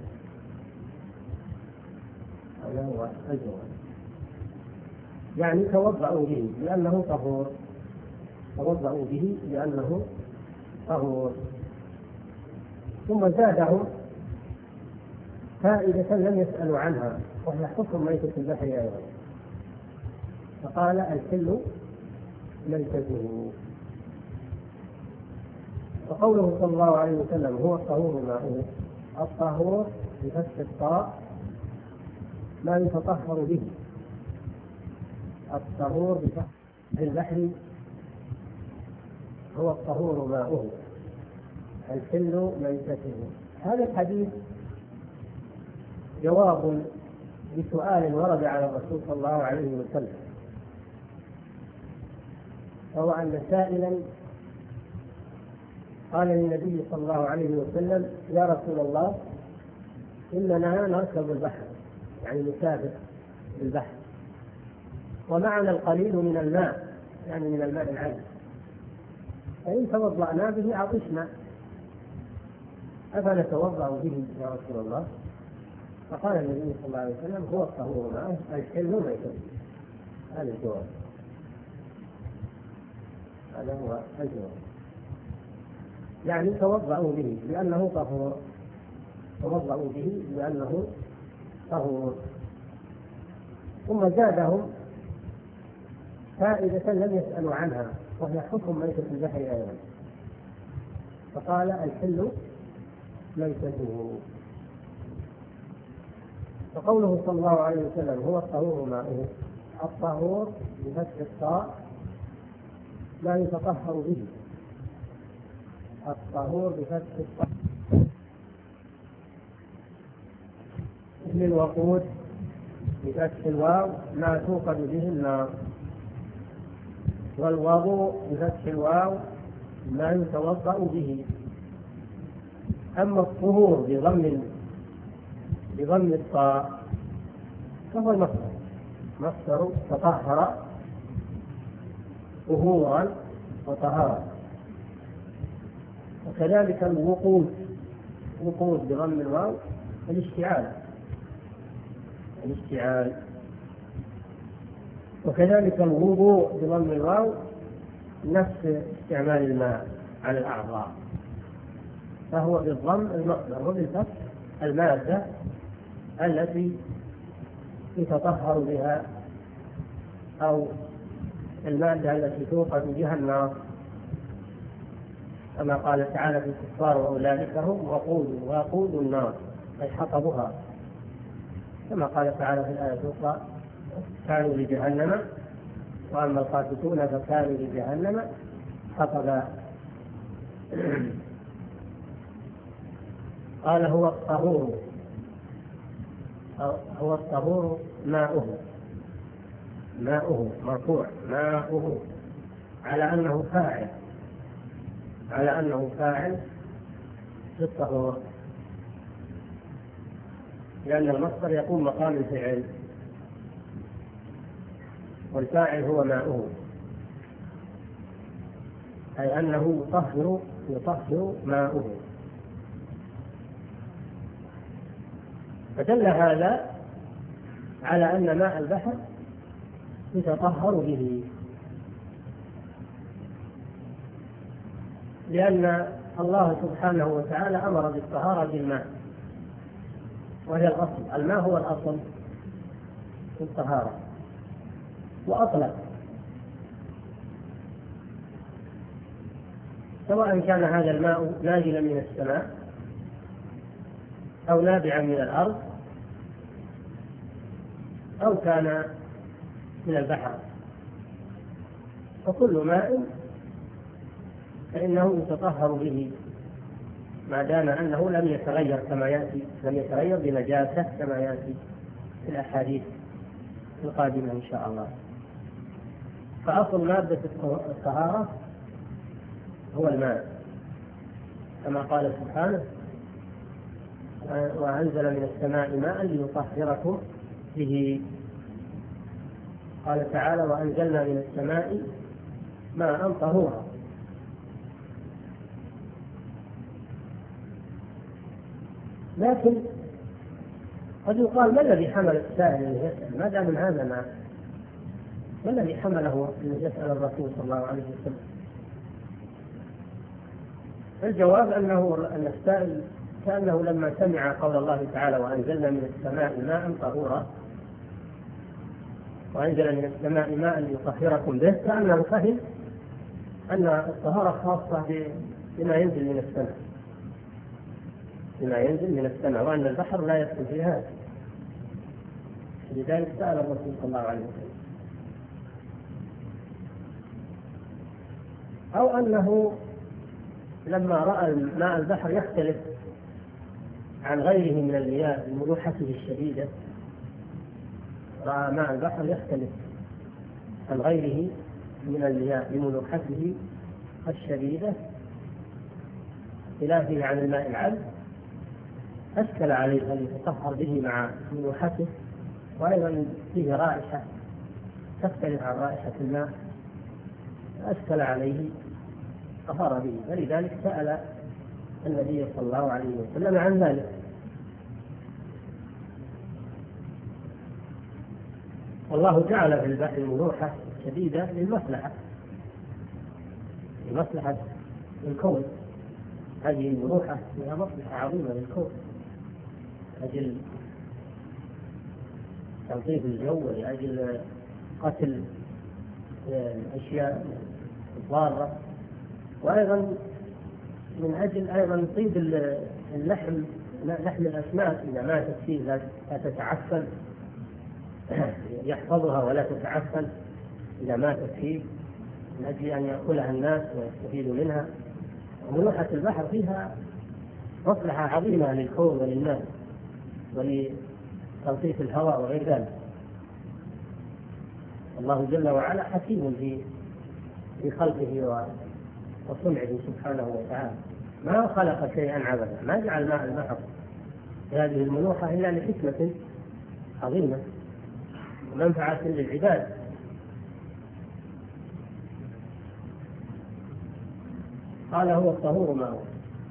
هذا هو الجواب. يعني توضأوا به لأنه طهور، توضأوا به لأنه طهور. ثم زادهم فائدة لم يسألوا عنها وهي حكم ميتة البحر أيضا، فقال الحل ميتته. وقوله صلى الله عليه وسلم هو الطهور ماؤه، الطهور بفتح الطاء ما يتطهر به، الطهور بفتح البحر هو الطهور ماؤه الحل ميتته. هذا الحديث جواب لسؤال ورد على الرسول صلى الله عليه وسلم، وهو أن سائلا قال للنبي صلى الله عليه وسلم يا رسول الله إننا نركب البحر، يعني نسافر بالبحر، ومعنا القليل من الماء، يعني من الماء العذب، فإن توضأنا به عطشنا، أفنتوضأ به يا رسول الله؟ فقال النبي صلى الله عليه وسلم هو الطهور ماؤه الحل ميتته. هذا الجواب، هذا هو الجواب. يعني توضأوا به لأنه طهور، توضأوا به لأنه طهور. ثم زادهم فائدة لم يسألوا عنها وهي حكم ميتة البحر أيضا، فقال الحل ميتته. وقوله صلى الله عليه وسلم هو الطهور ماؤه، الطهور بفتح الطاء لا يتطهر به، الطهور بفتح الطاء مثل الوقود بفتح الواو ما توقد به النار، والوضوء بفتح الواو ما يتوضأ به. أما الطهور بضم بضم الطاء فهو المصدر، مصدر تطهر طهورا وطهارة. وكذلك الوقود، وقود بضم الواو الاشتعال، الاشتعال. وكذلك الوضوء بضم الواو نفس استعمال الماء على الأعضاء، فهو بالضم المصدر وبالفتح المادة التي يتطهر بها أو المادة التي توقد بها النار، كما قال تعالى في الكفار وأولئك هم وقود وقود النار أي حطبها، كما قال تعالى في الآية الأخرى كانوا لجهنم وأما القاسطون فكانوا لجهنم حطبا. قال هو الطهور، هو الطهور ماؤه، ماؤه مرفوع ماؤه على أنه فاعل، على أنه فاعل في الطهور، لأن المصدر يقوم مقام الفعل والفاعل هو ماؤه، أي أنه يطهر يطهر ماؤه. فدل هذا على أن ماء البحر يتطهر به، لأن الله سبحانه وتعالى أمر بالطهارة بالماء، وهي الأصل، الماء هو الأصل في الطهارة، وأطلق سواء كان هذا الماء نازلا من السماء أو نابعا من الأرض أو كان من البحر، فكل ماء فإنه يتطهر به ما دام أنه لم يتغير كما يأتي، لم يتغير بنجاسة كما يأتي في الأحاديث القادمة إن شاء الله. فأصل مادة الطهارة هو الماء، كما قال سبحانه وأنزل من السماء ماء ليطهركم به. قال تعالى وأنزلنا من السماء ماء طهورا، لكن قد يقال ما الذي حمل السائل أن يسأل؟ ما دام من هذا ما ما الذي حمله أن يسأل الرسول صلى الله عليه وسلم؟ الجواب أنه أن السائل كأنه لما سمع قول الله تعالى وأنزلنا من السماء ماء طهورا وأنزل من السماء ماء يطهركم به، كأنه فهم أن الطهارة خاصة بما ينزل من السماء بما ينزل من السماء وأن البحر لا يدخل في هذا. لذلك سأل الرسول صلى الله عليه وسلم. أو أنه لما رأى ماء البحر يختلف عن غيره من المياه بملوحته الشديدة، رأى ماء البحر يختلف عن غيره من المياه بملوحته الشديدة خلافه عن الماء العذب، أشكل عليه أن يتطهر به مع ملوحته، وأيضا فيه رائحة تختلف عن رائحة الماء، أشكل عليه طهر به، فلذلك سأل النبي صلى الله عليه وسلم عن ذلك. والله جعل في البحر ملوحة شديدة للمصلحة لمصلحة الكون، هذه الملوحة فيها مصلحة عظيمة للكون، لأجل تلطيف الجو ولأجل قتل الأشياء الضارة، وأيضا من أجل أيضا طيب اللحم لحم الأسماك إذا ماتت فيه لا تتعفن، يحفظها ولا تتعفن إذا ماتت فيه من أجل أن يأكلها الناس ويستفيدوا منها. وملوحة البحر فيها مصلحة عظيمة للكون وللناس ولتلطيف الهواء وغير ذلك. الله جل وعلا حكيم في في خلقه وصنعه سبحانه وتعالى، ما خلق شيئا عبثا، ما جعل ماء البحر هذه الملوحة إلا لحكمة عظيمة ومنفعة للعباد. قال هو الطهور ماء.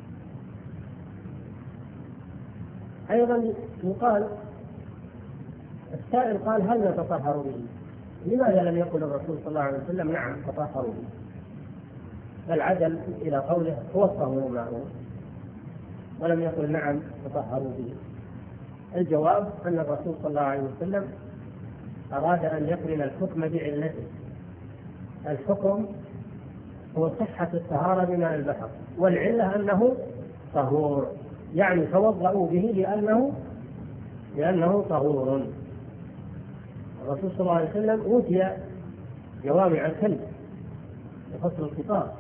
أيضا يقال السائل قال هل نتطهر به؟ لماذا لم يقل الرسول صلى الله عليه وسلم نعم تطهروا به، بل عدل إلى قوله هو الطهور ماء ولم يقل نعم تطهروا به؟ الجواب أن الرسول صلى الله عليه وسلم أراد أن يقرن الحكم بعلته. الحكم هو صحة الطهارة بماء البحر، والعلة أنه طهور، يعني توضأوا به لأنه لأنه طهور. الرسول صلى الله عليه وسلم أوتي جوامع الكلم لفصل الخطاب،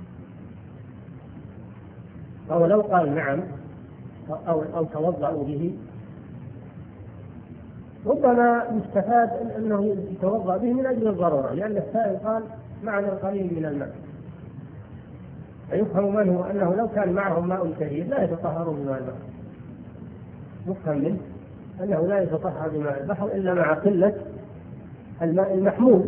أو لو قال نعم أو, أو توضأوا به ربما يستفاد أنه يتوضأ به من أجل الضرورة، لأن السائل قال معنا القليل من الماء، فيفهم منه أنه لو كان معهم ماء كثير لا يتطهرون بماء البحر. يفهم منه أنه لا يتطهر بماء البحر إلا مع قلة الماء المحمول.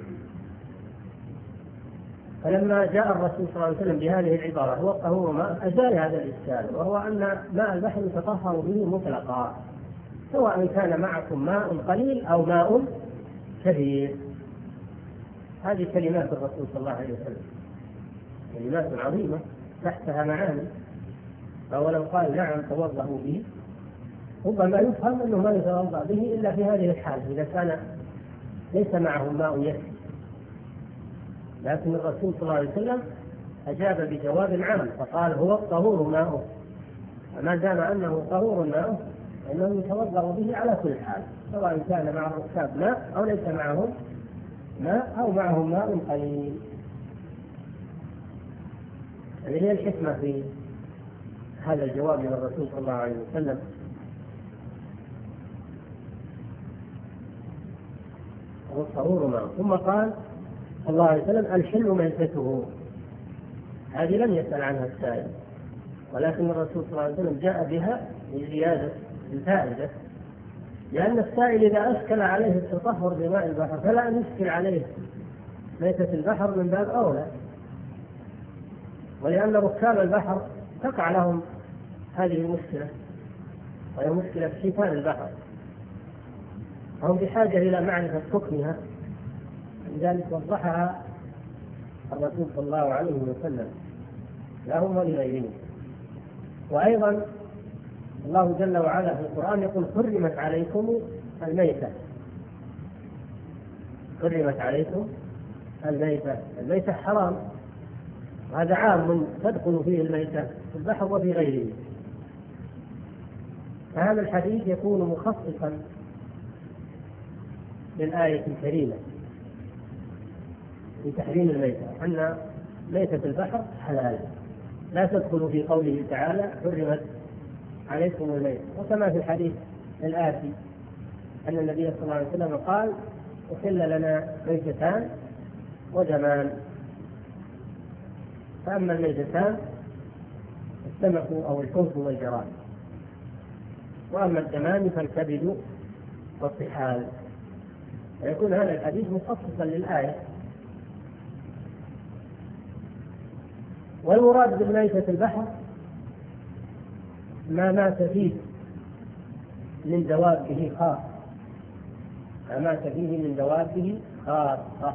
فلما جاء الرسول صلى الله عليه وسلم بهذه العبارة هو الطهور ماء أزال هذا الإشكال، وهو أن ماء البحر يتطهر به مطلقا سواء كان معكم ماء قليل أو ماء كثير. هذه كلمات الرسول صلى الله عليه وسلم كلمات عظيمة تحتها معاني، فولو قال نعم توضأوا به ربما يفهم أنه ما يتوضأ به إلا في هذه الحالة إذا كان ليس معهم ماء يكفي. لكن الرسول صلى الله عليه وسلم أجاب بجواب عام فقال هو الطهور ماؤه، فما دام أنه طهور ماؤه أنه يتوضأ به على كل حال، سواء كان مع الركاب ماء أو ليس معهم ماء أو معهم ماء قليل. هذه هي الحكمة في هذا الجواب من الرسول صلى الله عليه وسلم. هو الطهور ماؤه. ثم قال صلى الله عليه وسلم الحل ميتته. هذه لم يسأل عنها السائل، ولكن الرسول صلى الله عليه وسلم جاء بها لزيادة الفائدة، لأن السائل إذا أشكل عليه التطهر بماء البحر فلا نشكل عليه ميتة البحر من باب أولى، ولأن ركاب البحر تقع لهم هذه المشكلة وهي مشكلة حيتان البحر، هم بحاجة إلى معرفة حكمها، لذلك وضحها الرسول صلى الله عليه وسلم لهم ولغيرهم. وأيضا الله جل وعلا في القرآن يقول حرمت عليكم الميتة، حرمت عليكم الميتة، الميتة حرام، وهذا عام تدخل فيه الميتة في البحر وفي غيره. فهذا الحديث يكون مخصصا للآية الكريمة في تحريم الميتة، أن ميتة البحر حلال، لا تدخل في قوله تعالى حرمت عليكم الميتة. وكما في الحديث الآتي أن النبي صلى الله عليه وسلم قال أحل لنا ميتتان ودمان، فأما الميتتان السمك أو الحوت والجراد، وأما الدمان فالكبد والطحال. فيكون هذا الحديث مخصصا للآية. والمراد بميتة البحر ما مات فيه من دوابه خاصة، ما مات فيه من دوابه خاصة،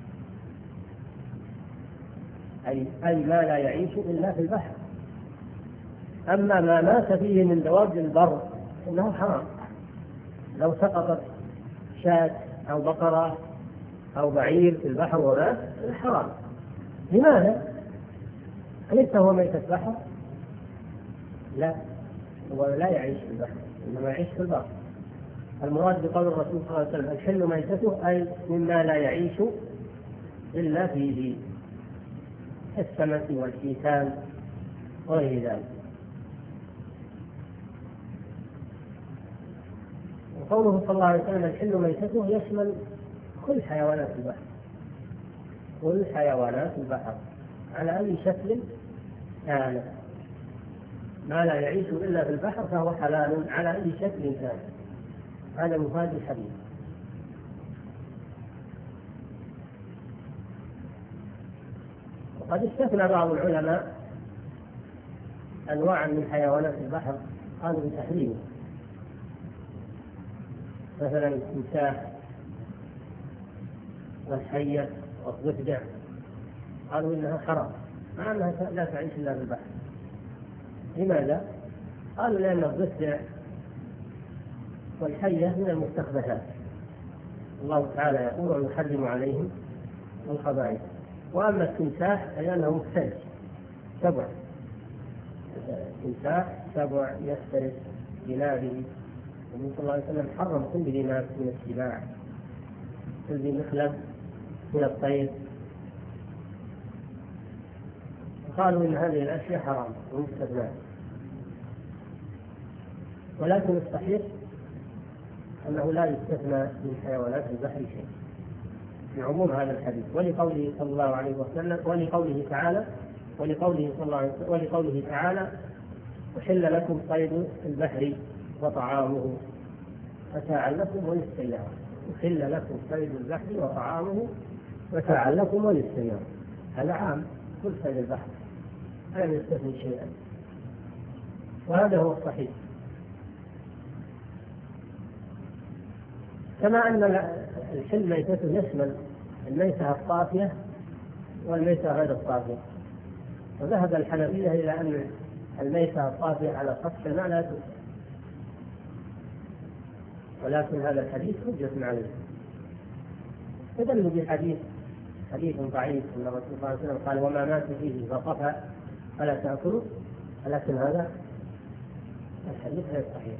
أي أي ما لا يعيش إلا في البحر. أما ما مات فيه من دواب البر إنه حرام، لو سقطت شاة أو بقرة أو بعير في البحر ومات حرام. لماذا؟ أليس هو ميتة بحر؟ لا، هو لا يعيش في البحر، إنما يعيش في البر. المراد بقول الرسول صلى الله عليه وسلم الحل ميتته أي مما لا يعيش إلا فيه، السمك والحيتان وغير ذلك. وقوله صلى الله عليه وسلم الحل ميتته يشمل كل حيوانات البحر، كل حيوانات البحر على أي شكل كان، ما لا يعيش إلا في البحر فهو حلال على أي شكل كان. هذا مفاد الحديث. وقد استثنى بعض العلماء أنواع من حيوانات البحر قالوا بتحريمه، مثلا التمساح والحية والضفدع، قالوا إنها حرام مع أنها لا تعيش إلا في البحر. لماذا؟ قالوا لأن الضفدع والحية من المستخبثات، الله تعالى يقول ويحرم عليهم الخبائث. وأما التمساح فلأنه مفترس، سبع، التمساح سبع يفترس بلاده، النبي صلى الله عليه وسلم حرم كل ذي ناس من السباع، كل ذي مخلب من الطير. قالوا إن هذه الأشياء حرام ومستثناء، ولكن الصحيح أنه لا يستثنى من حيوانات البحر شيء بعموم هذا الحديث، ولقوله صلى الله عليه وسلم ولقوله تعالى ولقوله صلى الله عليه وسلم ولقوله تعالى أحل لكم صيد البحر وطعامه متاعا لكم وللسيارة. أحل لكم صيد البحر وطعامه متاعا لكم وللسيارة، هذا عام كل صيد البحر لا يستثني شيئا، وهذا هو الصحيح. كما أن الحل ميتته يشمل الميتة الطافية والميتة غير الطافية، وذهب الحنفية إلى أن الميتة الطافية على سطح الماء لا تؤكل، ولكن هذا الحديث حجة عليه. استدلوا بحديث حديث ضعيف أن الرسول صلى الله عليه وسلم قال وما مات فيه فطفى فلا تأكلوا، ولكن هذا الحديث غير صحيح.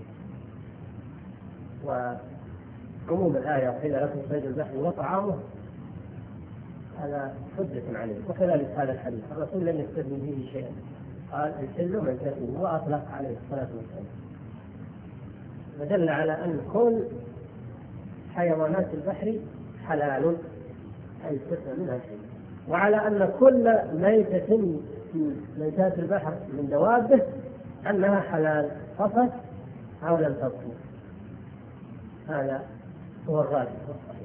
وعموم الآية وحل لكم صيد البحر وطعامه هذا حجة عليه. وكذلك هذا الحديث الرسول لم يستثني فيه شيئا، قال الحل ميتته وأطلق عليه الصلاة والسلام، ودل على أن كل حيوانات البحر حلال أي استثنى منها شيء، وعلى أن كل ميتة في ميتات البحر من دوابه أنها حلال فقط أو لم تطهر. هذا هو الراجح والصحيح،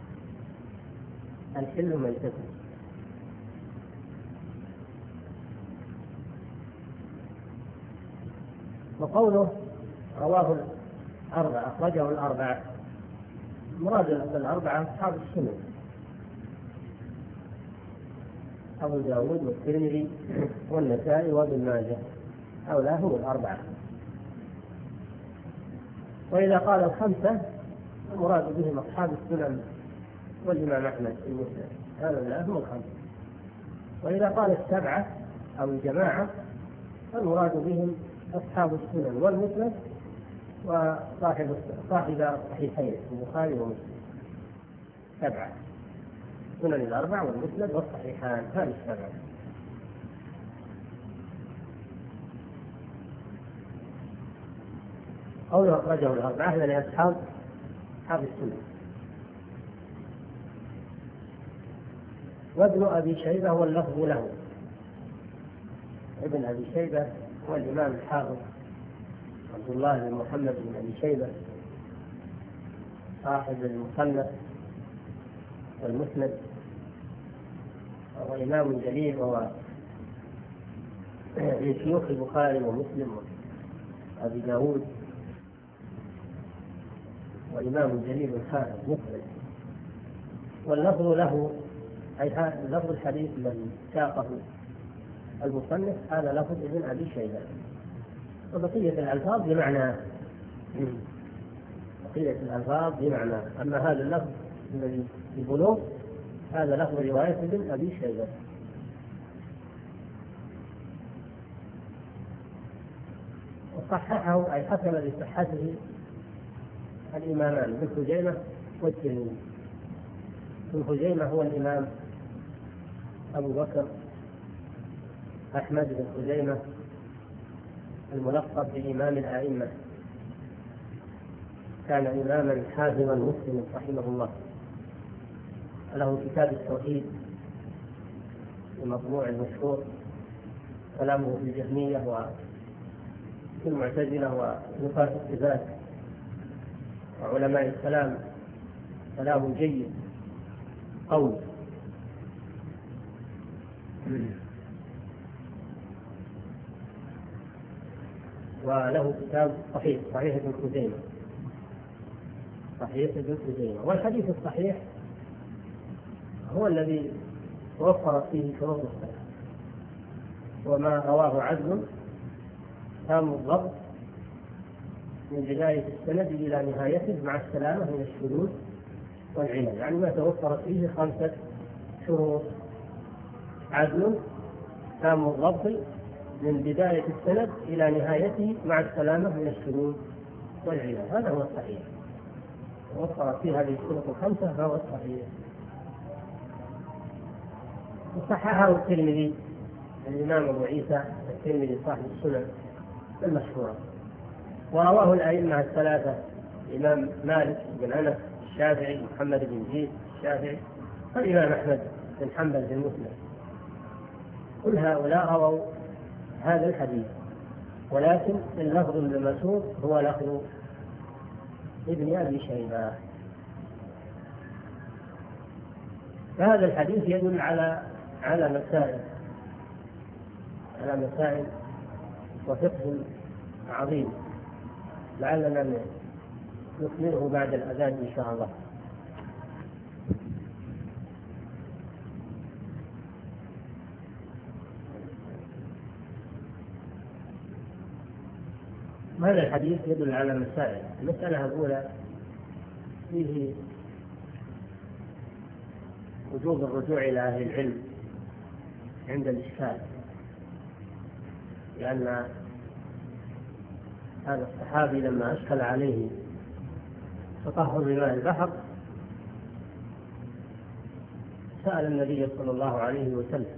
الحل ميتته. وقوله رواه الأربعة، أخرجه الأربعة. مراد الأربعة أصحاب السنن، أبو داود والترمذي والنسائي وابن ماجه، هؤلاء هم الأربعة. وإذا قال الخمسة المراد بهم أصحاب السنن والإمام أحمد في المسند، هؤلاء هم الخمسة. وإذا قال السبعة أو الجماعة المراد بهم أصحاب السنن والمسند وصاحب صاحب الصحيحين البخاري ومسلم. سبعة: سنن الأربع والمسند والصحيحان، هذه السبعة. قوله أخرجه الأربعة يعني أصحاب أصحاب السنن. وابن أبي شيبة واللفظ له. ابن أبي شيبة هو الإمام الحافظ عبد الله بن محمد بن أبي شيبة صاحب المصنف والمسند، وهو إمام جليل، وهو من شيوخ البخاري ومسلم وأبي داود، وإمام جليل حافظ مسلم. واللفظ له أي لفظ الحديث الذي ساقه المصنف هذا لفظ ابن أبي شيبة، وبقية الألفاظ بمعنى بقية الألفاظ بمعنى أما هذا اللفظ الذي في البلوغ هذا لفظ رواية ابن أبي شيبة. وصححه أي حكم بصحته الإمامان ابن خزيمة والترمذي. ابن خزيمة هو الإمام أبو بكر أحمد بن خزيمة الملقب بإمام الأئمة، كان إماما حافظا مسلما رحمه الله، له كتاب التوحيد المطبوع المشهور، كلامه في الجهمية وفي المعتزلة ونقاط الصفات وعلماء الكلام، كلام جيد قوي. وله كتاب صحيح صحيح ابن خزيمة صحيح ابن خزيمة. والحديث الصحيح هو الذي توفرت فيه شروط الصحة، وما رواه عدل تام الضبط من بداية السند إلى نهايته مع السلامة من الشذوذ والعلل، يعني ما توفرت فيه خمسة شروط: عدل تام الضبط من بداية السند إلى نهايته مع السلامة من الشذوذ والعلل، هذا هو الصحيح. وفرت فيه هذه الشروط الخمسة فهو الصحيح. وصححه الترمذي، الإمام أبو عيسى الترمذي صاحب السنن المشهورة. ورواه الأئمة الثلاثة: الإمام مالك بن أنس، الشافعي محمد بن زيد الشافعي، والإمام أحمد بن حنبل في المسند. كل هؤلاء رووا هذا الحديث، ولكن اللفظ المشهور هو لفظ ابن أبي شيبة. فهذا الحديث يدل على على مسائل على مسائل وفقه عظيم، لعلنا نكمله بعد الأذان إن شاء الله. هذا الحديث يدل على مسائل. المسألة الأولى فيه وجوب الرجوع إلى أهل العلم عند الإشكال، لأن هذا الصحابي لما أشكل عليه تطهر بماء البحر سأل النبي صلى الله عليه وسلم.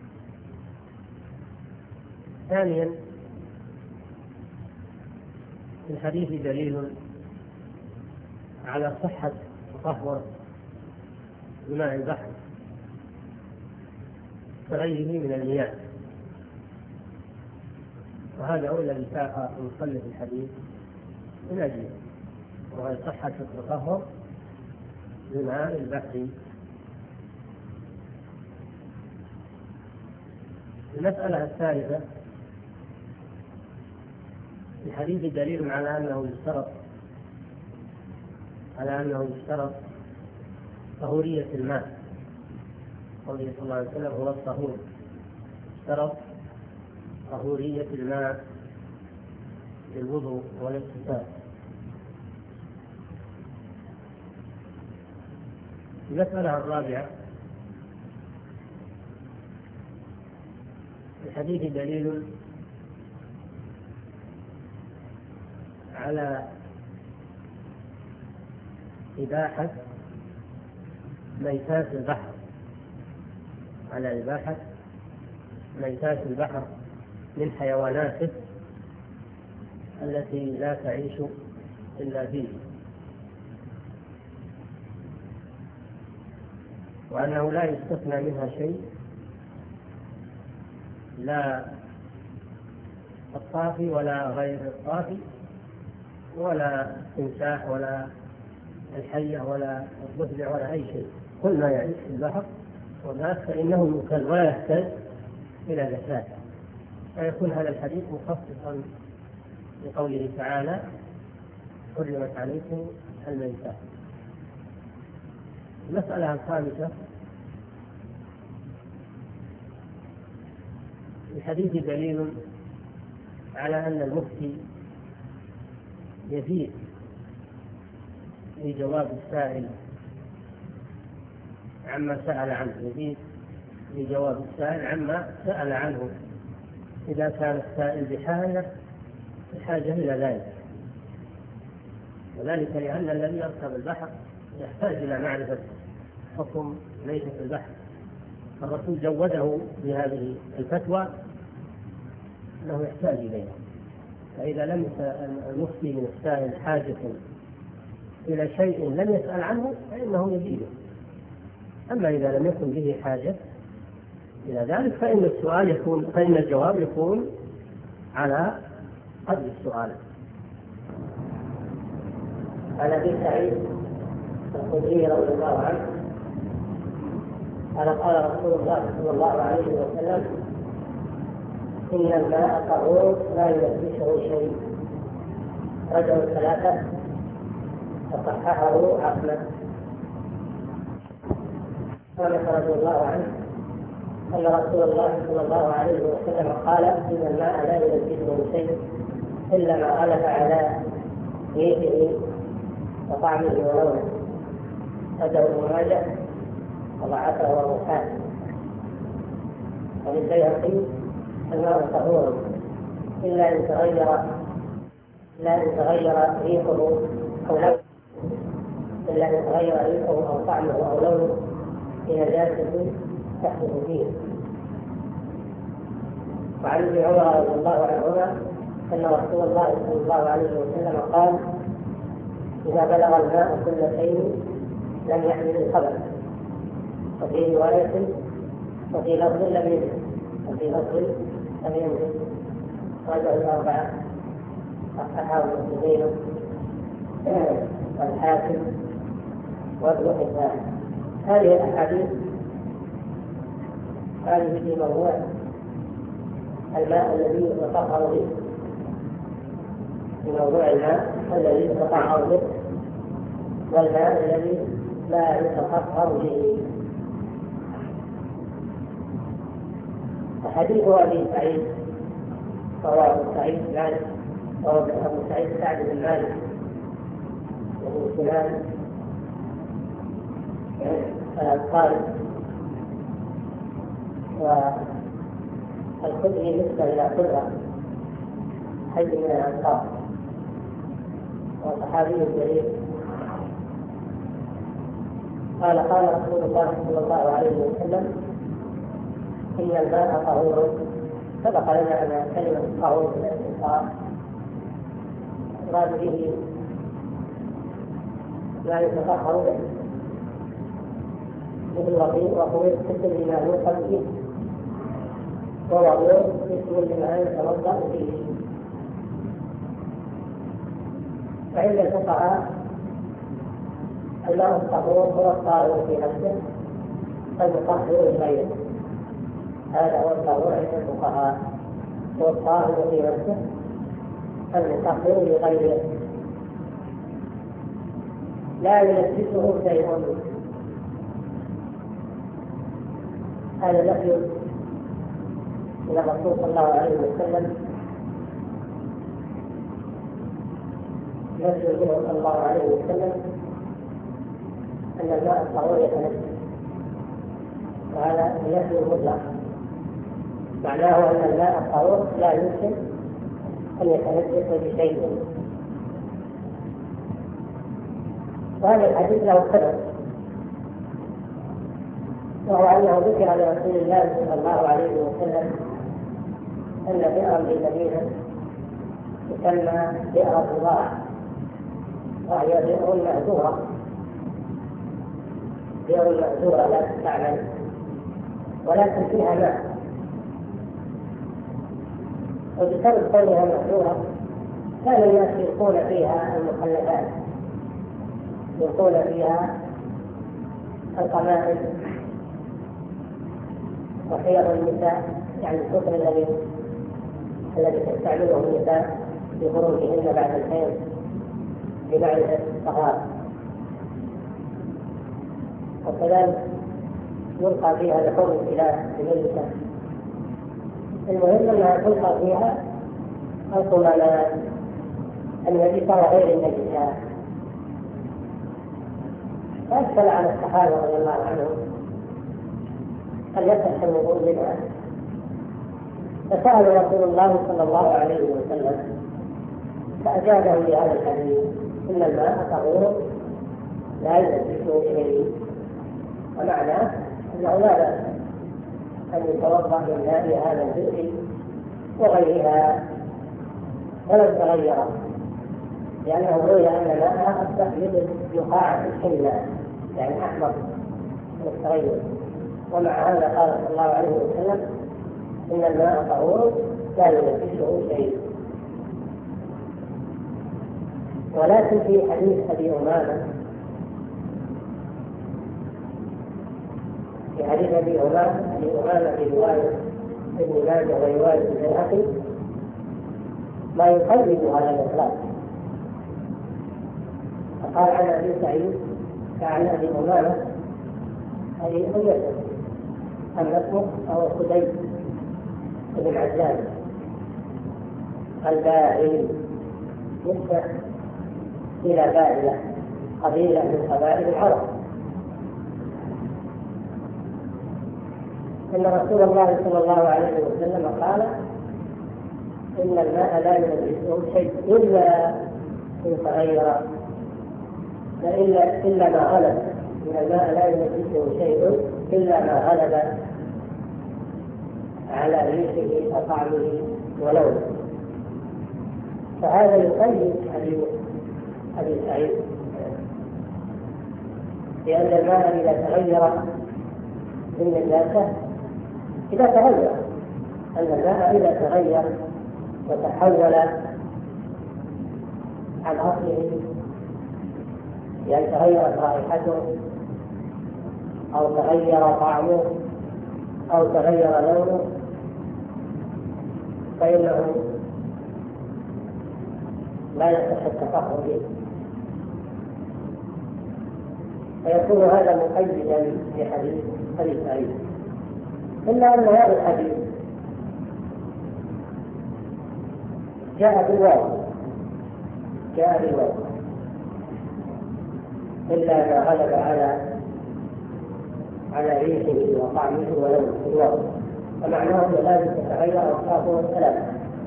ثانيا في الحديث دليل على صحة تطهر بماء البحر كغيره من المياه، وهذا هو الذي ساق المصنف الحديث من أجله، وهو صحة التطهر بماء البحر. المسألة الثالثة الحديث دليل على أنه يشترط على أنه يشترط طهورية الماء. قوله صلى الله عليه وسلم هو الطهور، اشترط طهورية الماء للوضوء والاغتسال. المسألة الرابعة: الحديث دليل على إباحة ميتات البحر على إباحة ميتات البحر من حيواناته التي لا تعيش إلا فيه، وأنه لا يستثنى منها شيء، لا الطافي ولا غير الطافي ولا التمساح ولا الحية ولا الضفدع ولا أي شيء. كل ما يعيش في البحر وذاك فإنه يكل ولا يحتاج إلى زكاة، فيكون هذا الحديث مخصصا لقوله تعالى: حرمت عليكم الميتات. المسألة الخامسة: الحديث دليل على أن المفتي يزيد في جواب السائل عما سأل عنه، يزيد في جواب السائل عما سأل عنه إذا كان السائل بحاجة بحاجة إلى ذلك، وذلك لأن الذي يركب البحر يحتاج إلى معرفة حكم ميتة البحر، الرسول جوده بهذه الفتوى أنه يحتاج إليها. فإذا لم المفتي من السائل حاجة إلى شيء لم يسأل عنه فإنه يزيده، أما إذا لم يكن به حاجة إلى ذلك فإن السؤال يكون فإن الجواب يكون على قدر السؤال. عن أبي سعيد الخدري رضي الله عنه قال: قال رسول الله صلى الله عليه وسلم: إن الماء طهور لا يلبسه شيء. رجل ثلاثة فصححه أحمد. قال رضي الله عنه أن رسول الله صلى الله عليه وسلم قال: إن الماء لا يلبسه شيء إلا ما غلب على ريحه وطعمه ولونه. أدعو ابن ماجه وضعفه وروحان. وللبيهقي: الماء طهور إلا إن تغير إلا إن تغير ريحه أو لونه إلا إن تغير ريحه أو طعمه أو لونه بنجاسة تحدث فيه. وعن ابن عمر رضي الله عنهما أن رسول الله صلى الله عليه وسلم قال: إذا بلغ الماء كل شيء لم يحمل الخبث. وفي رواية وفي لفظ لم ينزل وفي لفظ لم ينزل. رجع الأربعة صححه المسلمين والحاكم وابن حبان. هذه الأحاديث هذه في موضوع الماء الذي يتطهر به، في موضوع الماء الذي يتطهر به والماء الذي لا يتطهر به. حديث أبي سعيد رواه أبو سعيد مالك رواه أبو سعيد سعد بن مالك وابن سنان قال: والخدري نسبة إلى قرة حي من الأنصار وصحابي جليل. قال: قال رسول الله صلى الله عليه وسلم: إن الماء طهور. سبق لنا أن كلمة طهور في الاختصار مراد به ما يتطهر به، مثل وقوي اسم لما يوقف فيه، ووضوء اسم لما يتوضأ فيه. فعند الفقهاء الماء الطهور هو الطاهر في نفسه المطهر لغيره. هذا هو الطهور عند الفقهاء، هو الطاهر في نفسه المطهر لغيره لا يلبسه شيء. هذا نفي إلى الرسول صلى الله عليه وسلم، نفي منه صلى الله عليه وسلم أن الماء الطهور يتنجس، وهذا نفي مطلق، معناه أن الماء الطهور لا يمكن أن يتنجس بشيء. وهذا الحديث له سبب، وهو أنه ذكر لرسول الله صلى الله عليه وسلم أن بئرا بالمدينة تسمى بئر الرضاع، وهي بئر مأجورة، بئر مأجورة لا تستعمل ولكن فيها ماء، وبسبب كونها مأجورة كان الناس يلقون فيها المخلفات، يلقون فيها القمائل وحيض النساء، يعني الكفر الذي الذي تستعمله النساء في خروجهن بعد الحيض بمعرفة الطهارة، وكذلك يلقى فيها لحوم الكلاب الميتة. المهم أنها تلقى فيها القمامات النجسة وغير النجسة. فأشكل على الصحابة رضي الله عنهم أن يصح الوضوء منها، فسأل رسول الله صلى الله عليه وسلم فأجابه بهذا الحديث إن الماء طهور لا يلبسه شيء، ومعناه أنه لا بأس أن يتوضأ من ماء هذا البئر وغيرها ولو تغير، لأنه روي أن ماءها أصبح مثل يقاع في الحنة، يعني أحمر متغير. ومع هذا قال صلى الله عليه وسلم إن الماء طهور لا يلبسه شيء. ولكن في حديث أبي أمامة في حديث أبي أمامة أبي أمامة في رواية ابن ماجه ورواية البيهقي ما يقيد هذا الإطلاق، فقال عن أبي سعيد عن أبي أمامة هذه حجته أن اسمه أو خدي بن عجلان البائل نسبة إلى بائلة قبيلة من قبائل العرب، إن رسول الله صلى الله عليه وسلم قال إن الماء لا يلبسه شيء إلا إن تغير، إلا إلا ما غلب، إن الماء لا يلبسه شيء إلا ما غلب على ريحه وطعمه ولونه. فهذا يقيد حديث أبي سعيد، لأن الماء إذا تغير من النجاسة إذا تغير أن الماء إذا تغير وتحول عن أصله، يعني تغيرت رائحته أو تغير طعمه أو تغير لونه، فإنه لا يصح التفخر به، فيكون هذا مقيدا في حديث أبي سعيد. إلا أن هذا الحديث جاء بالواو جاء بالواو إلا ما غلب على على ريحه وطعمه ولونه الواو، فمعناه أنه لازم تتغير أوصافه الثلاثة.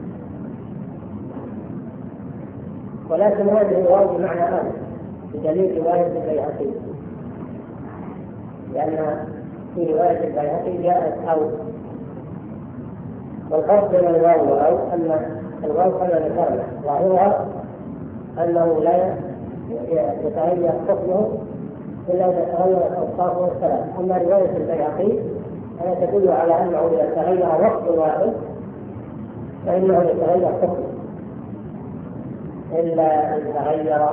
ولكن هذه الواو بمعنى آخر بدليل رواية البيهقي، لأن في رواية البيهقي جاءت أو، والفرق بين الواو أو أن الواو كما ذكرنا ظاهرها أنه لا يتغير حكمه إلا إذا تغيرت أوصافه الثلاث. أما رواية البيهقي فهي تدل على أنه إذا تغير وقت واحد فإنه يتغير حكمه إلا إن تغير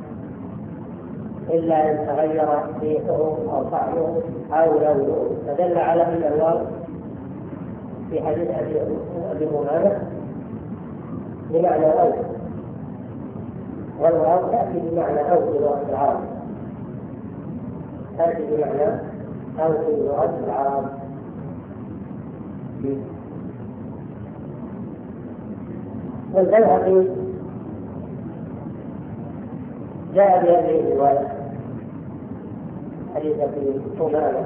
إلا إن تغير ريحه أو طعمه أو لونه، فدل على أن الواو في حديث أبي أمامة بمعنى أو والواو تأتي بمعنى أو في لغة العرب، تأتي بمعنى أو في لغة العرب. والبيهقي جاء بهذه الرواية حديث ابي ثمامة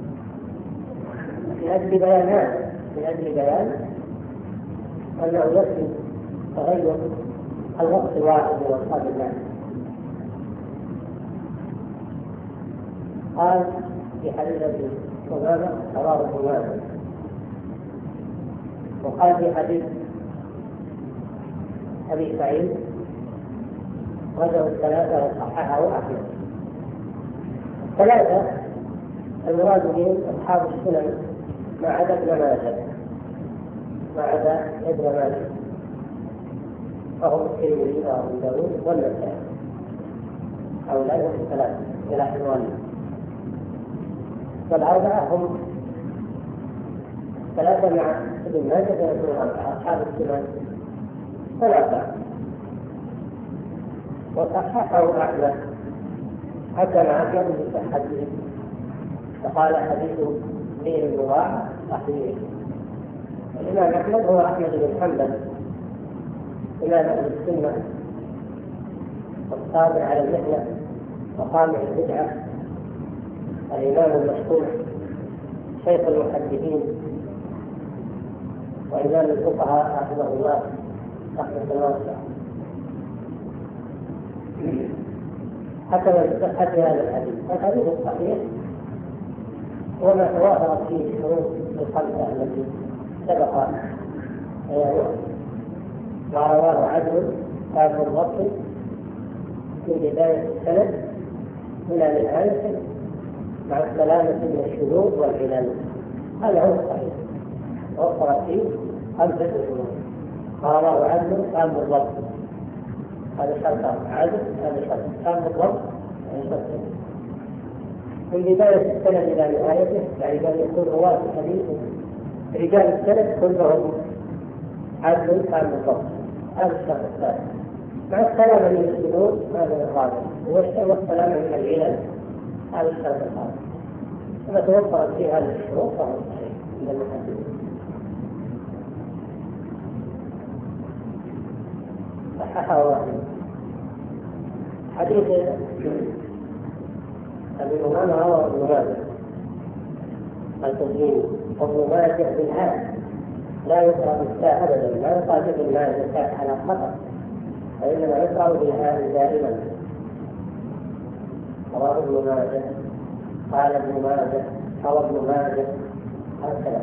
من أجل بيانات من أجل بيان أنه يكفي تغير الوقت الواحد من أصحاب الناس. قال في حديث ابي ثمامة رواه ثمامة، وقال في حديث أبي سعيد رجعوا الثلاثة وصححه أحمد. ثلاثة المراد بهم أصحاب السنن ما عدا ابن ماجه، ما عدا ابن ماجه فهم الترمذي وأبو داود والنسائي، هؤلاء هم الثلاثة إلى عنوان. والأربعة هم ثلاثة مع ابن ماجه فيكون أربعة أصحاب السنن ثلاثة. وصححه أحمد، حكم أحمد بصحته فقال حديث فيه الرواع صحيح. الإمام أحمد هو أحمد بن حنبل إمام أهل السنة الصابر على المحنة وقامع البدعة، الإمام المشهور شيخ المحدثين وإمام الفقهاء رحمه الله رحمة واسعة. حكم بصحة هذا الحديث. الحديث الصحيح وما توافرت فيه الشروط الخمسة التي سبق بيانها، ورواه عدل كافر الضبط من بداية السند إلى نهايته مع السلامة من الشذوذ والعلل. هذا هو الصحيح، وفرت فيه خمسة شروط. رواه عدل كافر الضبط، هذا شرط عادل، هذا شرط كان بالضبط من بداية السند إلى نهايته، يعني كان يكون رواة الحديث رجال السند كلهم عادل كان بالضبط، هذا الشرط الثالث مع السلامة من الشذوذ، هذا الرابع، والسلامة من العلل، هذا الشرط الخامس. إذا توفرت فيه هذه الشروط فهو صحيح من المحدثين. صححه واحد. حديث أبي أمامة رواه ابن ماجه القزويني، وابن ماجه بالهاء لا يقرأ بالتاء أبدا، لا يقرأ بابن ماجه تاء على خطأ، وإنما يقرأ بالهاء دائما. رواه ابن ماجه، قال ابن ماجه، روى ابن ماجه، هكذا.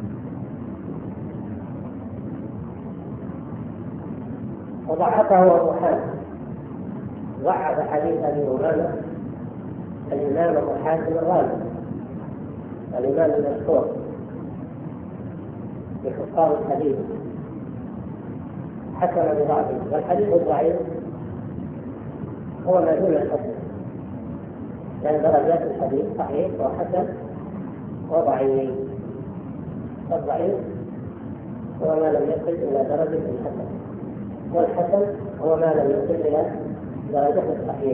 وضعفه أبو حاتم، ضعف حديث أبي أمامة الإمام أبو حاتم الرازي الإمام المشهور بحفاظ الحديث، حكم بضعفه. والحديث الضعيف هو ما دون الحسن، لأن درجات الحديث صحيح وحسن وضعيف. الضعيف هو ما لم يصل إلى درجة الحسن، والحسن هو ما لم يصل إلى درجة الصحيح.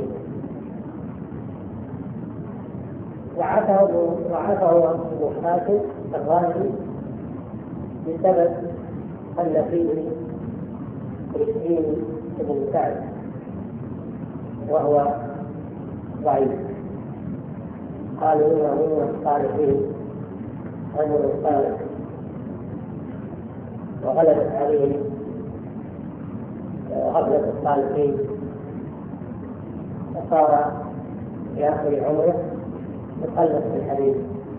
ضعفه ضعفه أبو حاتم الرازي بسبب أن فيه رشدين بن سعد وهو ضعيف. قالوا إنه من الصالحين رجل صالح، وغلبت عليه غفلة الصالحين، فصار في آخر عمره يخلص في الحديث.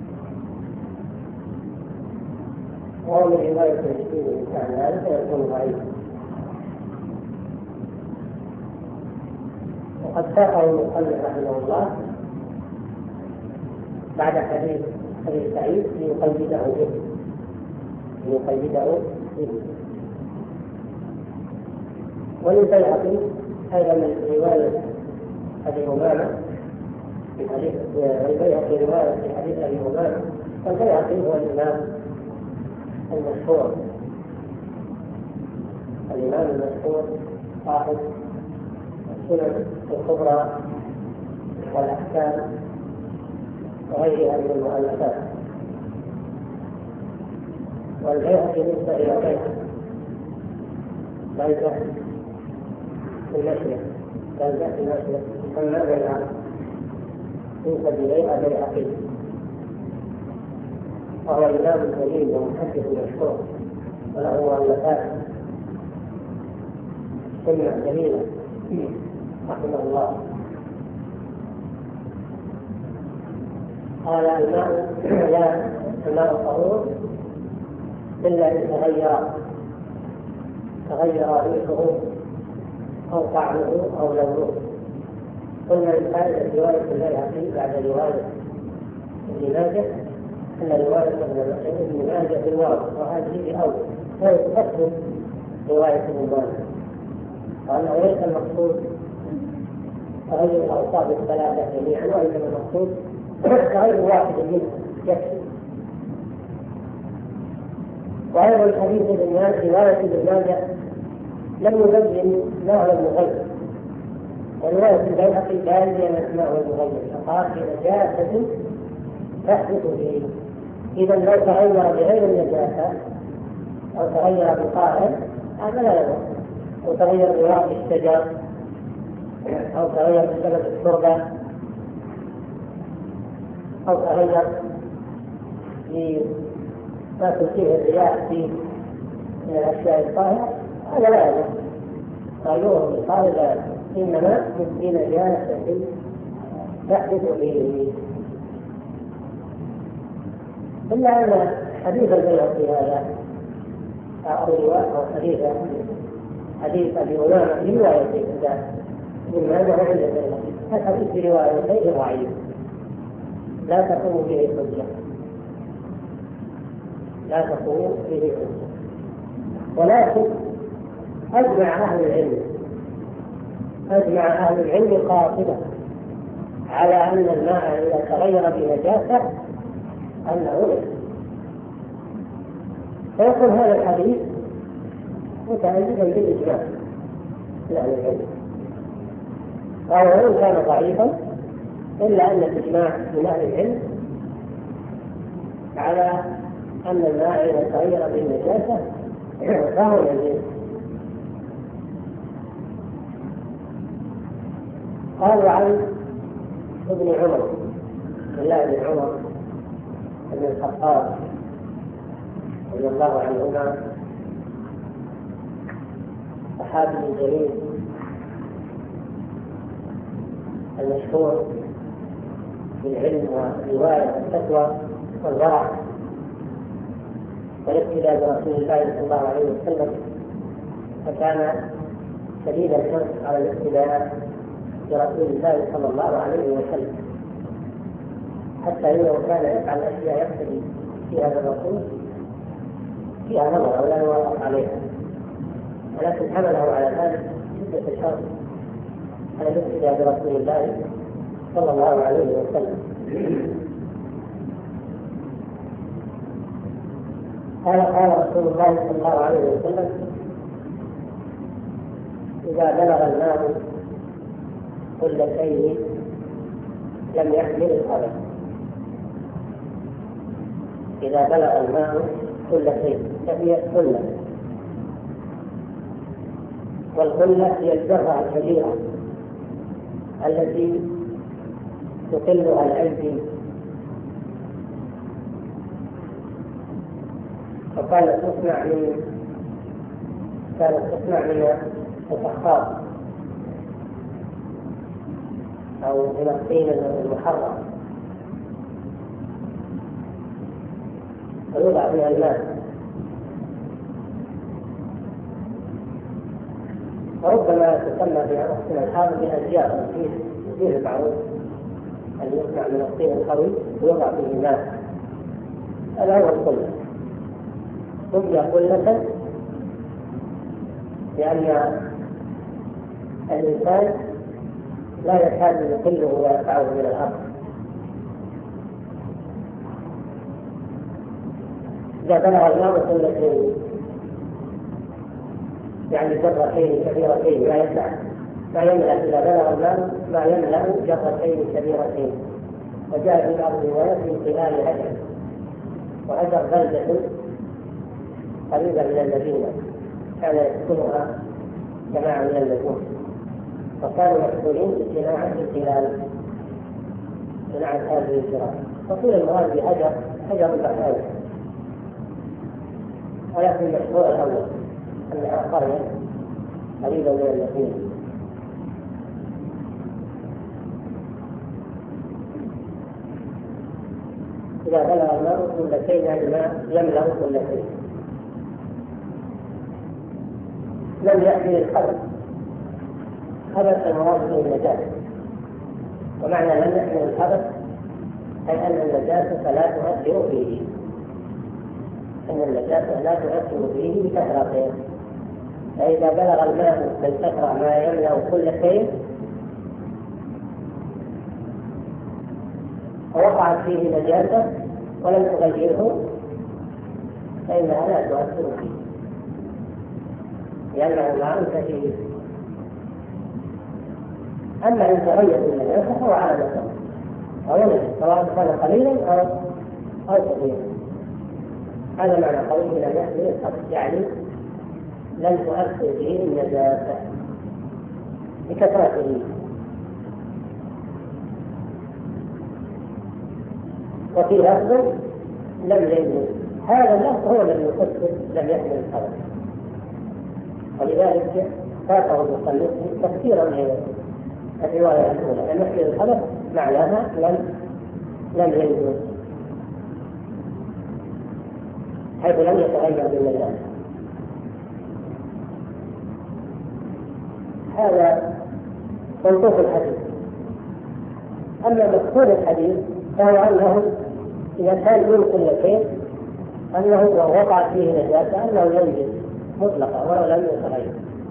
وهو من رواية رشدين بن سعد هذا فيكون ضعيف. وقد ساقه المصنف رحمه الله بعد حديث أبي سعيد ليقيده به ليقيده به. وللبيهقي أيضا من رواية أبي أمامة في حديث البيهقي رواية في حديث أبي أمامة. البيهقي هو الإمام المشهور الإمام المشهور صاحب السنن الكبرى والأحكام وغيرها من المؤلفات. والبيهقي بالنسبة إلى بيهقي بلدة في المشرق، بلدة في المشرق تسمى بيهقي، ينسب إليها بيهقي، وهو إمام جليل ومحدث مشهور وله مؤلفات سنة جميلة رحمه الله. قال الماء لا الماء طهور إلا إن تغير تغير ريحه أو طعمه أو لونه. قلنا من فائدة رواية البيهقي بعد رواية ابن ماجه أن رواية ابن ماجه في الواو وهذه بأول فهي تفصل رواية ابن ماجه، وأنه ليس المقصود تغير الأوصاف الثلاثة جميعا، وإنما المقصود تغير واحد منه يكفي. وأيضا الحديث ابن ماجه رواية ابن ماجه لم يبين ما هو المغير، ورواية البيهقي بين ما هو المغير فقال في نجاسة تحدث به. إذا لو تغير بغير النجاسة أو تغير بطاهر هذا لا يضر، أو تغير بورق الشجر أو تغير بسبب التربة أو تغير بما تلقيه الرياح فيه من الأشياء الطاهرة هذا لا يضر، تغيره بالطاهر لا يضر، إنما بنجاسة تحدث به. إلا أن حديث البيهقي هذا أو حديث حديث أبي أمامة في رواية ابن ماجه عند البيهقي الحديث في روايتين ضعيف لا تقوم به حجة، لا تقوم به حجة. ولكن أجمع أهل العلم أجمع أهل العلم قاطبة على أن الماء إذا تغير بنجاسة أنه ليس. فيكون هذا الحديث متأيدا بالإجماع لأهل العلم، وهو إن كان ضعيفا إلا أن الإجماع من أهل العلم على أن الماء إذا تغير بالنجاسة فهو يزيد. قالوا عن ابن عمر عبد الله بن عمر بن الخطاب رضي الله عنهما صحابي جليل المشهور بالعلم والرواية والفتوى والورع والاقتداء برسول الله صلى الله عليه وسلم، فكان شديد الحرص على الاقتداء برسول الله صلى الله عليه وسلم، حتى انه كان يفعل اشياء يقتدي فيها بالرسول فيها نظر ولا يوافق عليها، ولكن حمله على ذلك شده الحرص على الاقتداء برسول الله صلى الله عليه وسلم. قال قال رسول الله صلى الله عليه وسلم: إذا بلغ الماء قلتين لم يحمل الخبث. إذا بلغ الماء قلتين فهي قلة، والقلة هي الجرة الكبيرة التي تقلها الأيدي، وكانت تصنع من كانت تصنع من الفخار أو من الطين المحرق ويوضع فيها الماء، وربما تسمى في وقتنا الحاضر بأزياء فيه المعروف أن يصنع من الطين القوي ويوضع فيه الماء، هذا هو القلة. تبقى قلة لأن الإنسان لا يكاد يقله ويرفعه من الأرض. إذا بلغ الماء قلتين يعني جرتين كبيرتين لا يسع ما يملأ إذا بلغ الماء ما يملأ جرتين كبيرتين. وجاء في بعض الروايات من خلال هجر، وهجر بلدة قريبة من المدينة كان يسكنها جماعة من المجوس، وكانوا مشغولين بصناعة الخلال، صناعة هذه الزراعة. وقيل المراد بهجر هجر البحرين، ولكن المشهور الأول أنها قرية قريبة من المدينة. إذا بلغ الماء كل شيء يعني ما يملأ كل شيء. لم يأتي الخبث، خبث المراد به النجاسة، ومعنى لم يأتي الخبث أي أن النجاسة لا تؤثر فيه، أن النجاسة لا تؤثر فيه بكثرته. فإذا بلغ الماء بالكثرة ما يملأ كل شيء ووقعت فيه نجاسة ولم تغيره فإنها لا تؤثر فيه، لأنه ماء كثير. أما إن تغير النجاسة فهو على مثل أو نجس، سواء كان قليلا أو أو كثيرا. هذا معنى قوله لم يحمل الخبث، يعني لم تؤثر فيه النجاسة بكثرته. وفي لفظ لم ينزل، هذا اللفظ هو الذي يفسر لم يحمل الخبث، ولذلك فاته المصنف تفسيرا للرواية الأولى. لم يحمل الخبث معناها لم لم ينزل، حيث لم يتغير بالنجاسة. هذا منطوق الحديث. أما مقصود الحديث فهو أنه إذا كان من كل شيء أنه لو وقع فيه نجاسة أنه ينجس مطلقا ولو لم يتغير.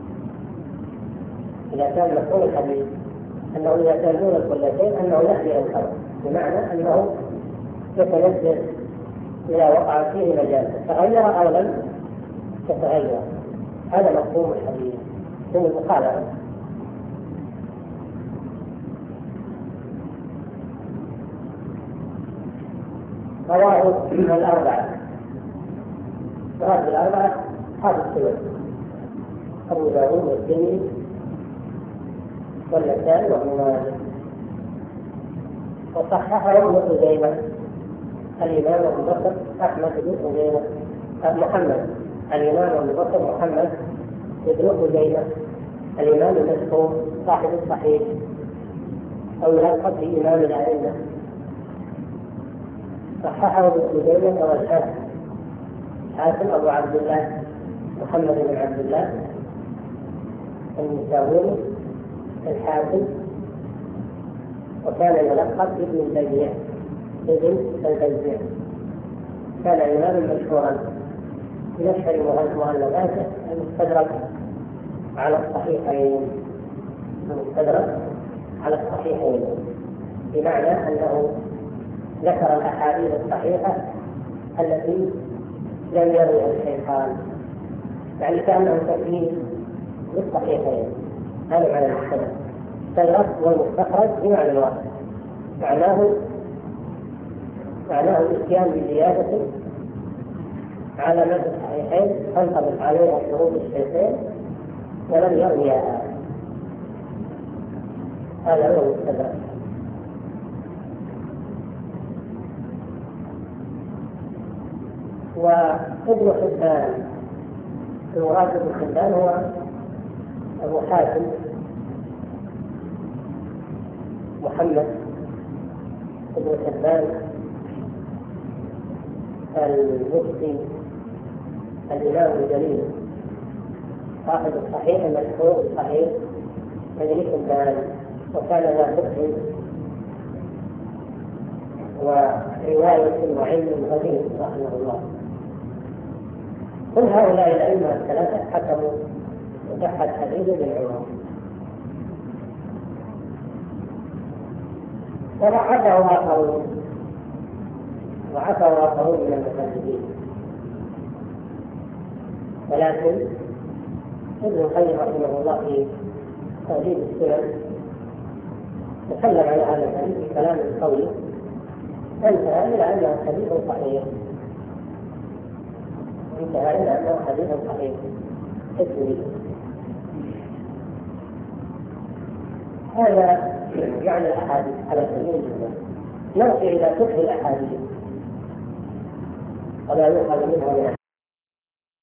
إذا كان مقصود الحديث أنه إذا كان من كل شيء أنه يحمل الخبث، بمعنى أنه يتنجس إذا وقع فيه نجاسة تغير أو لم تتغير. هذا مفهوم الحديث من المخالفة. رواه الأربعة، وهذه الأربعة أصحاب السنن أبو داود والترمذي والنسائي وابن ماجه، وصححه ابن خزيمة الإمام أبو بكر أحمد بن خزيمة محمد الإمام أبو بكر محمد بن خزيمة الإمام المشهور صاحب الصحيح أو يلقب بإمام الأئمة. صححه ابن خزيمة والحاكم حاكم أبو عبد الله محمد بن عبد الله النسابوري الحاكم، وكان يلقب بابن البيع ابن البيع. كان إماما مشهورا بنشر مؤلفاته المستدرك على الصحيحين، المستدرك على الصحيحين، بمعنى أنه ذكر الأحاديث الصحيحة التي لم يروها الشيخان، يعني كأنه تكميل للصحيحين. هذا معنى المستدرك. المستدرك والمستخرج بمعنى واحد، معناه معناه الاتيان بزيادة على مد الصحيحين تنطبق عليها شروط الشيخين ولم يرويها. هذا هو المستدرك. وابن حبان المراد ابن حبان هو أبو حاتم محمد ابن حبان المفتي الإمام الجليل صاحب الصحيح المشهور الصحيح ابن حبان، وكان ذا فقه ورواية وعلم غزير رحمه الله. كل هؤلاء الأئمة الثلاثة حكموا صحة حديثه بالعلوم، وضعفه آخرون وعفوا آخرون من المحدثين، ولكن ابن القيم رحمه الله في تهذيب السنن تكلم على هذا الحديث بكلام قوي انتهى إلى أنه حديث صحيح انتهى إلى أنه حديث صحيح تسوي. هذا يعني الأحاديث على سبيل المثال. نرجع إلى فقه الأحاديث ولا يؤخذ منها من